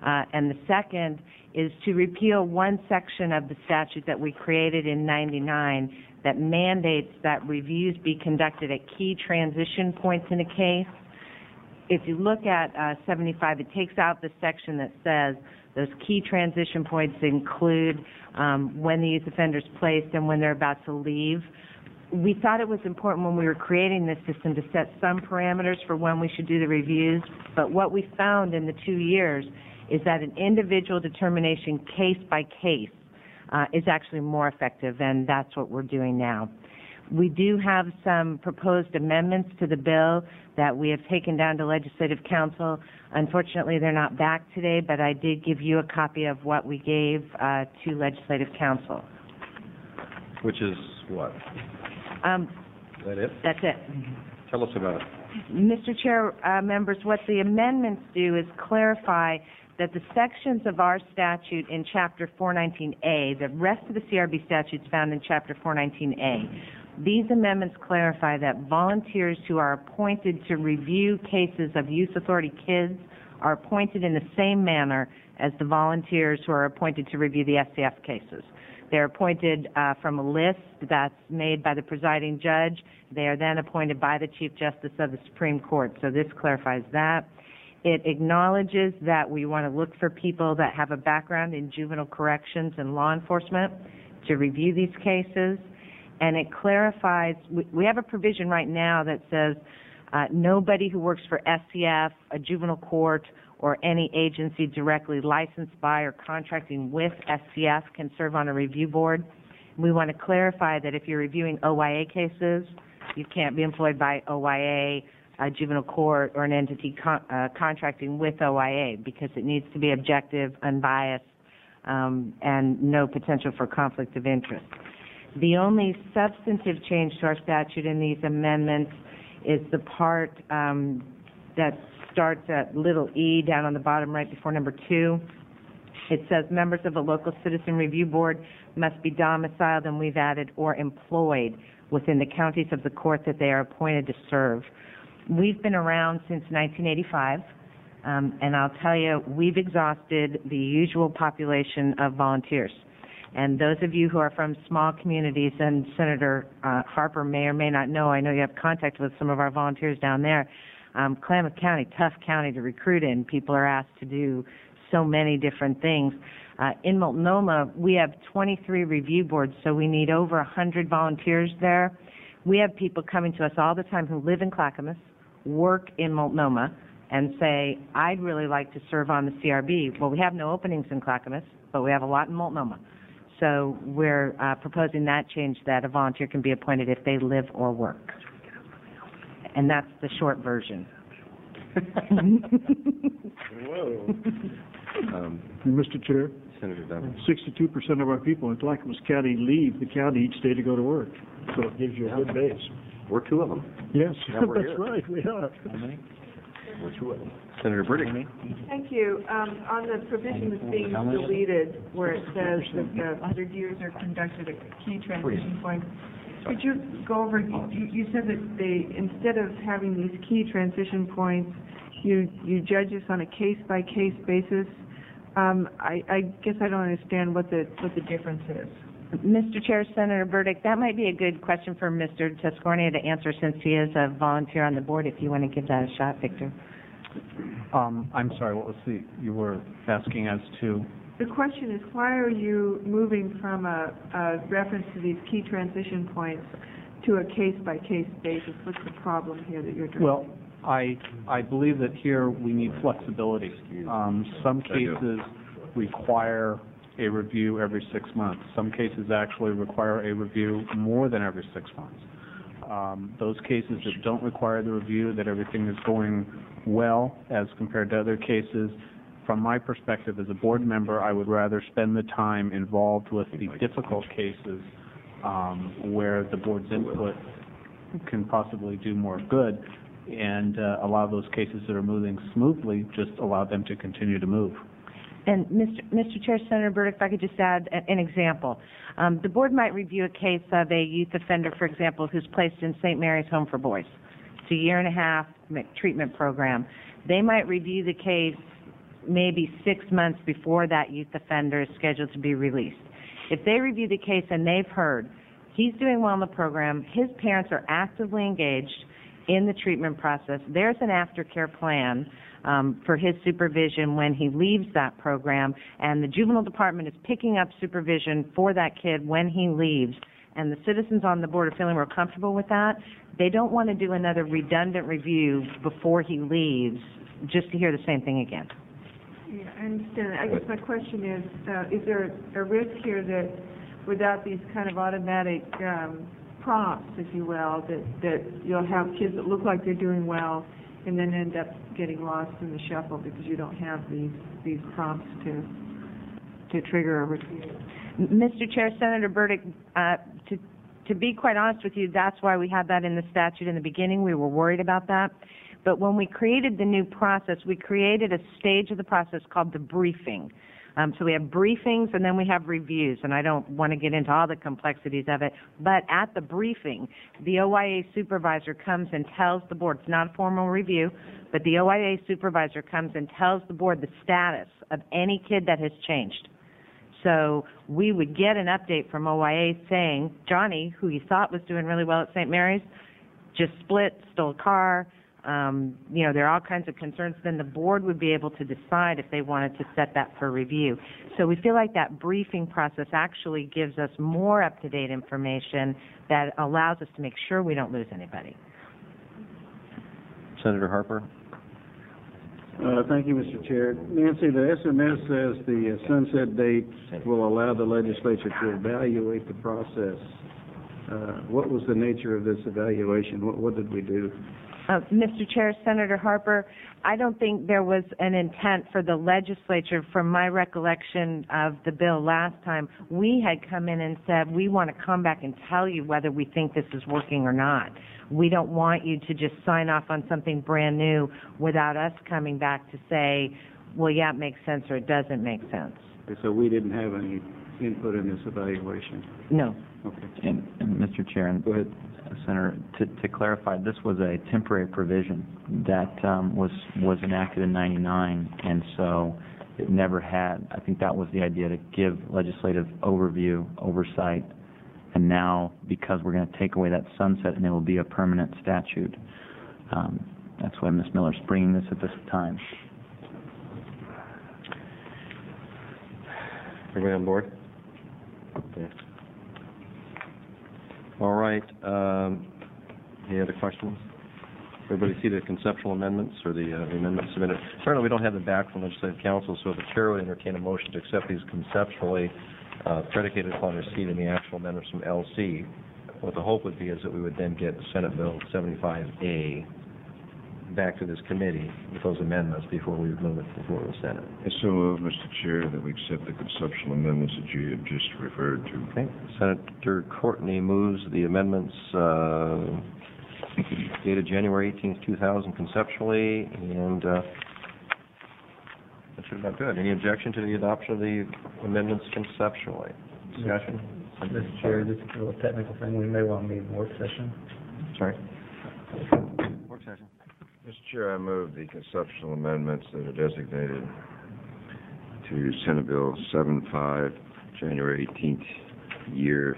And the second is to repeal one section of the statute that we created in '99 that mandates that reviews be conducted at key transition points in a case. If you look at 75, it takes out the section that says those key transition points include when the youth offender is placed and when they're about to leave. We thought it was important when we were creating this system to set some parameters for when we should do the reviews, but what we found in the 2 years is that an individual determination case by case is actually more effective, and that's what we're doing now. We do have some proposed amendments to the bill that we have taken down to Legislative Council. Unfortunately, they're not back today, but I did give you a copy of what we gave to Legislative Council. Which is what? Is that it? That's it. Tell us about it. Mr. Chair, members, what the amendments do is clarify that the sections of our statute in Chapter 419A, the rest of the CRB statutes found in Chapter 419A, these amendments clarify that volunteers who are appointed to review cases of youth authority kids are appointed in the same manner as the volunteers who are appointed to review the SCF cases. They're appointed from a list that's made by the presiding judge. They are then appointed by the Chief Justice of the Supreme Court. So this clarifies that. It acknowledges that we want to look for people that have a background in juvenile corrections and law enforcement to review these cases. And it clarifies, we have a provision right now that says nobody who works for SCF, a juvenile court, or any agency directly licensed by or contracting with SCF can serve on a review board. We want to clarify that if you're reviewing OYA cases, you can't be employed by OYA, a juvenile court, or an entity contracting with OYA because it needs to be objective, unbiased, and no potential for conflict of interest. The only substantive change to our statute in these amendments is the part that starts at little e down on the bottom right before number 2. It says members of a local citizen review board must be domiciled, and we've added or employed within the counties of the court that they are appointed to serve. We've been around since 1985, and I'll tell you, we've exhausted the usual population of volunteers. And those of you who are from small communities, and Senator Harper may or may not know, I know you have contact with some of our volunteers down there. Klamath County, tough county to recruit in. People are asked to do so many different things. In Multnomah, we have 23 review boards, so we need over 100 volunteers there. We have people coming to us all the time who live in Clackamas, work in Multnomah, and say, I'd really like to serve on the CRB. Well, we have no openings in Clackamas, but we have a lot in Multnomah. So we're proposing that change, that a volunteer can be appointed if they live or work. And that's the short version. Whoa. Mr. Chair, Senator Dunn. 62% of our people in Clackamas County leave the county each day to go to work. So it gives you a good base. We're 2 of them. Yes, Now we're that's here. right, we are. We're 2 of them. Senator Burdick. Thank you. On the provision that's being deleted, where it says that the 100 years are conducted at key transition points, could you go over, you said that they, instead of having these key transition points, you judge this on a case-by-case basis. I guess I don't understand what the difference is. Mr. Chair, Senator Burdick, that might be a good question for Mr. Tuscornia to answer since he is a volunteer on the board, if you want to give that a shot, Victor. I'm sorry, what was you were asking as to? The question is, why are you moving from a reference to these key transition points to a case-by-case basis? What's the problem here that you're addressing? Well, I believe that here we need flexibility. Some cases require a review every 6 months. Some cases actually require a review more than every 6 months. Those cases that don't require the review, that everything is going well as compared to other cases, from my perspective as a board member, I would rather spend the time involved with the difficult cases where the board's input can possibly do more good, and allow those cases that are moving smoothly, just allow them to continue to move. And Mr. Chair, Senator Burdick, if I could just add an example. The board might review a case of a youth offender, for example, who's placed in St. Mary's Home for Boys. It's a 1.5 year treatment program. They might review the case maybe 6 months before that youth offender is scheduled to be released. If they review the case and they've heard he's doing well in the program, his parents are actively engaged in the treatment process, there's an aftercare plan for his supervision when he leaves that program, and the juvenile department is picking up supervision for that kid when he leaves, and the citizens on the board are feeling more comfortable with that, they don't want to do another redundant review before he leaves just to hear the same thing again. Yeah, I understand. I guess my question is there a risk here that without these kind of automatic prompts, if you will, that you'll have kids that look like they're doing well and then end up getting lost in the shuffle because you don't have these prompts to trigger a review? Mr. Chair, Senator Burdick, to be quite honest with you, that's why we had that in the statute in the beginning. We were worried about that. But when we created the new process, we created a stage of the process called the briefing. So we have briefings and then we have reviews, and I don't want to get into all the complexities of it, but at the briefing, the OIA supervisor comes and tells the board, it's not a formal review, but the OIA supervisor comes and tells the board the status of any kid that has changed. So we would get an update from OIA saying, Johnny, who you thought was doing really well at St. Mary's, just split, stole a car, there are all kinds of concerns. Then the board would be able to decide if they wanted to set that for review. So we feel like that briefing process actually gives us more up-to-date information that allows us to make sure we don't lose anybody. Senator Harper? Thank you, Mr. Chair. Nancy, the SMS says the sunset date will allow the legislature to evaluate the process. What was the nature of this evaluation? What did we do? Mr. Chair, Senator Harper, I don't think there was an intent for the legislature, from my recollection of the bill last time, we had come in and said, we want to come back and tell you whether we think this is working or not. We don't want you to just sign off on something brand new without us coming back to say, well, yeah, it makes sense or it doesn't make sense. So we didn't have any input in this evaluation? No. Okay. And Mr. Chair, go ahead. Senator, to clarify, this was a temporary provision that was enacted in '99, and so it never had. I think that was the idea, to give legislative overview, oversight, and now because we're going to take away that sunset and it will be a permanent statute, that's why Ms. Miller's bringing this at this time. Everybody on board? Okay. All right. Any other questions? Everybody see the conceptual amendments or the amendments submitted? Certainly, we don't have them back from Legislative Council, so the chair would entertain a motion to accept these conceptually, predicated upon receipt of the actual amendments from LC. What the hope would be is that we would then get Senate Bill 75A back to this committee with those amendments before we move it before the Senate. And so moved, Mr. Chair, that we accept the conceptual amendments that you have just referred to. Okay. Senator Courtney moves the amendments dated January 18th, 2000 conceptually, and that should have been good. Any objection to the adoption of the amendments conceptually? Discussion? Mr. Chair, this is a little technical thing. We may want to meet in work session. Sorry. Work session. Mr. Chair, I move the conceptual amendments that are designated to Senate Bill 75, January 18th, year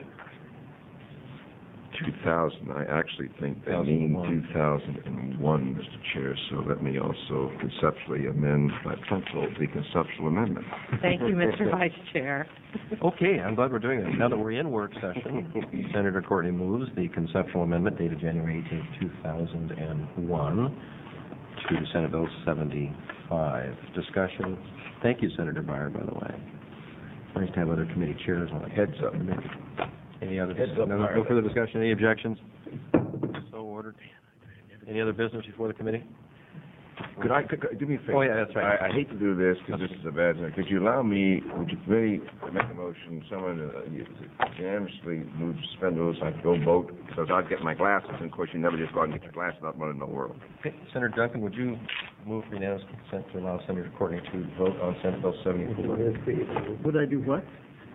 2000. I actually think they mean 2001, Mr. Chair, so let me also conceptually amend by pencil the conceptual amendment. Thank you, Mr. Vice Chair. Okay, I'm glad we're doing this. Now that we're in work session, Senator Courtney moves the conceptual amendment dated January 18th, 2001 to Senate Bill 75. Discussion. Thank you, Senator Byer, by the way. Nice to have other committee chairs on. Heads up. Any other, no further discussion, any objections? So ordered. Any other business before the committee? Could do me a favor? Oh, yeah, that's right. I hate to do this because this is a bad thing. Could you allow me, would you please make a motion, someone unanimously move to suspend rules, I could go vote, because I'd get my glasses, and of course you never just go out and get your glasses without running the world. Okay, Senator Duncan, would you move for unanimous consent to allow Senator Courtney to vote on Senate Bill 74? Would I do what?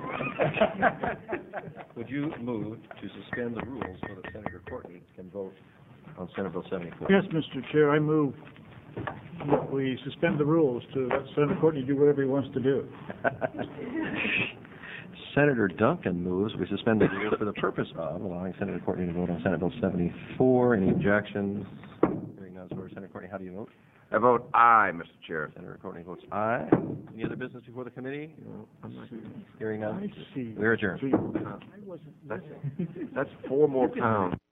Would you move to suspend the rules so that Senator Courtney can vote on Senate Bill 74? Yes, Mr. Chair, I move that we suspend the rules to let Senator Courtney do whatever he wants to do. Senator Duncan moves we suspend the rules for the purpose of allowing Senator Courtney to vote on Senate Bill 74. Any objections? Hearing none, so Senator Courtney, how do you vote? I vote aye, Mr. Chair. Senator Courtney votes aye. Any other business before the committee? Hearing none. I see. We're adjourned. That's 4 more pounds.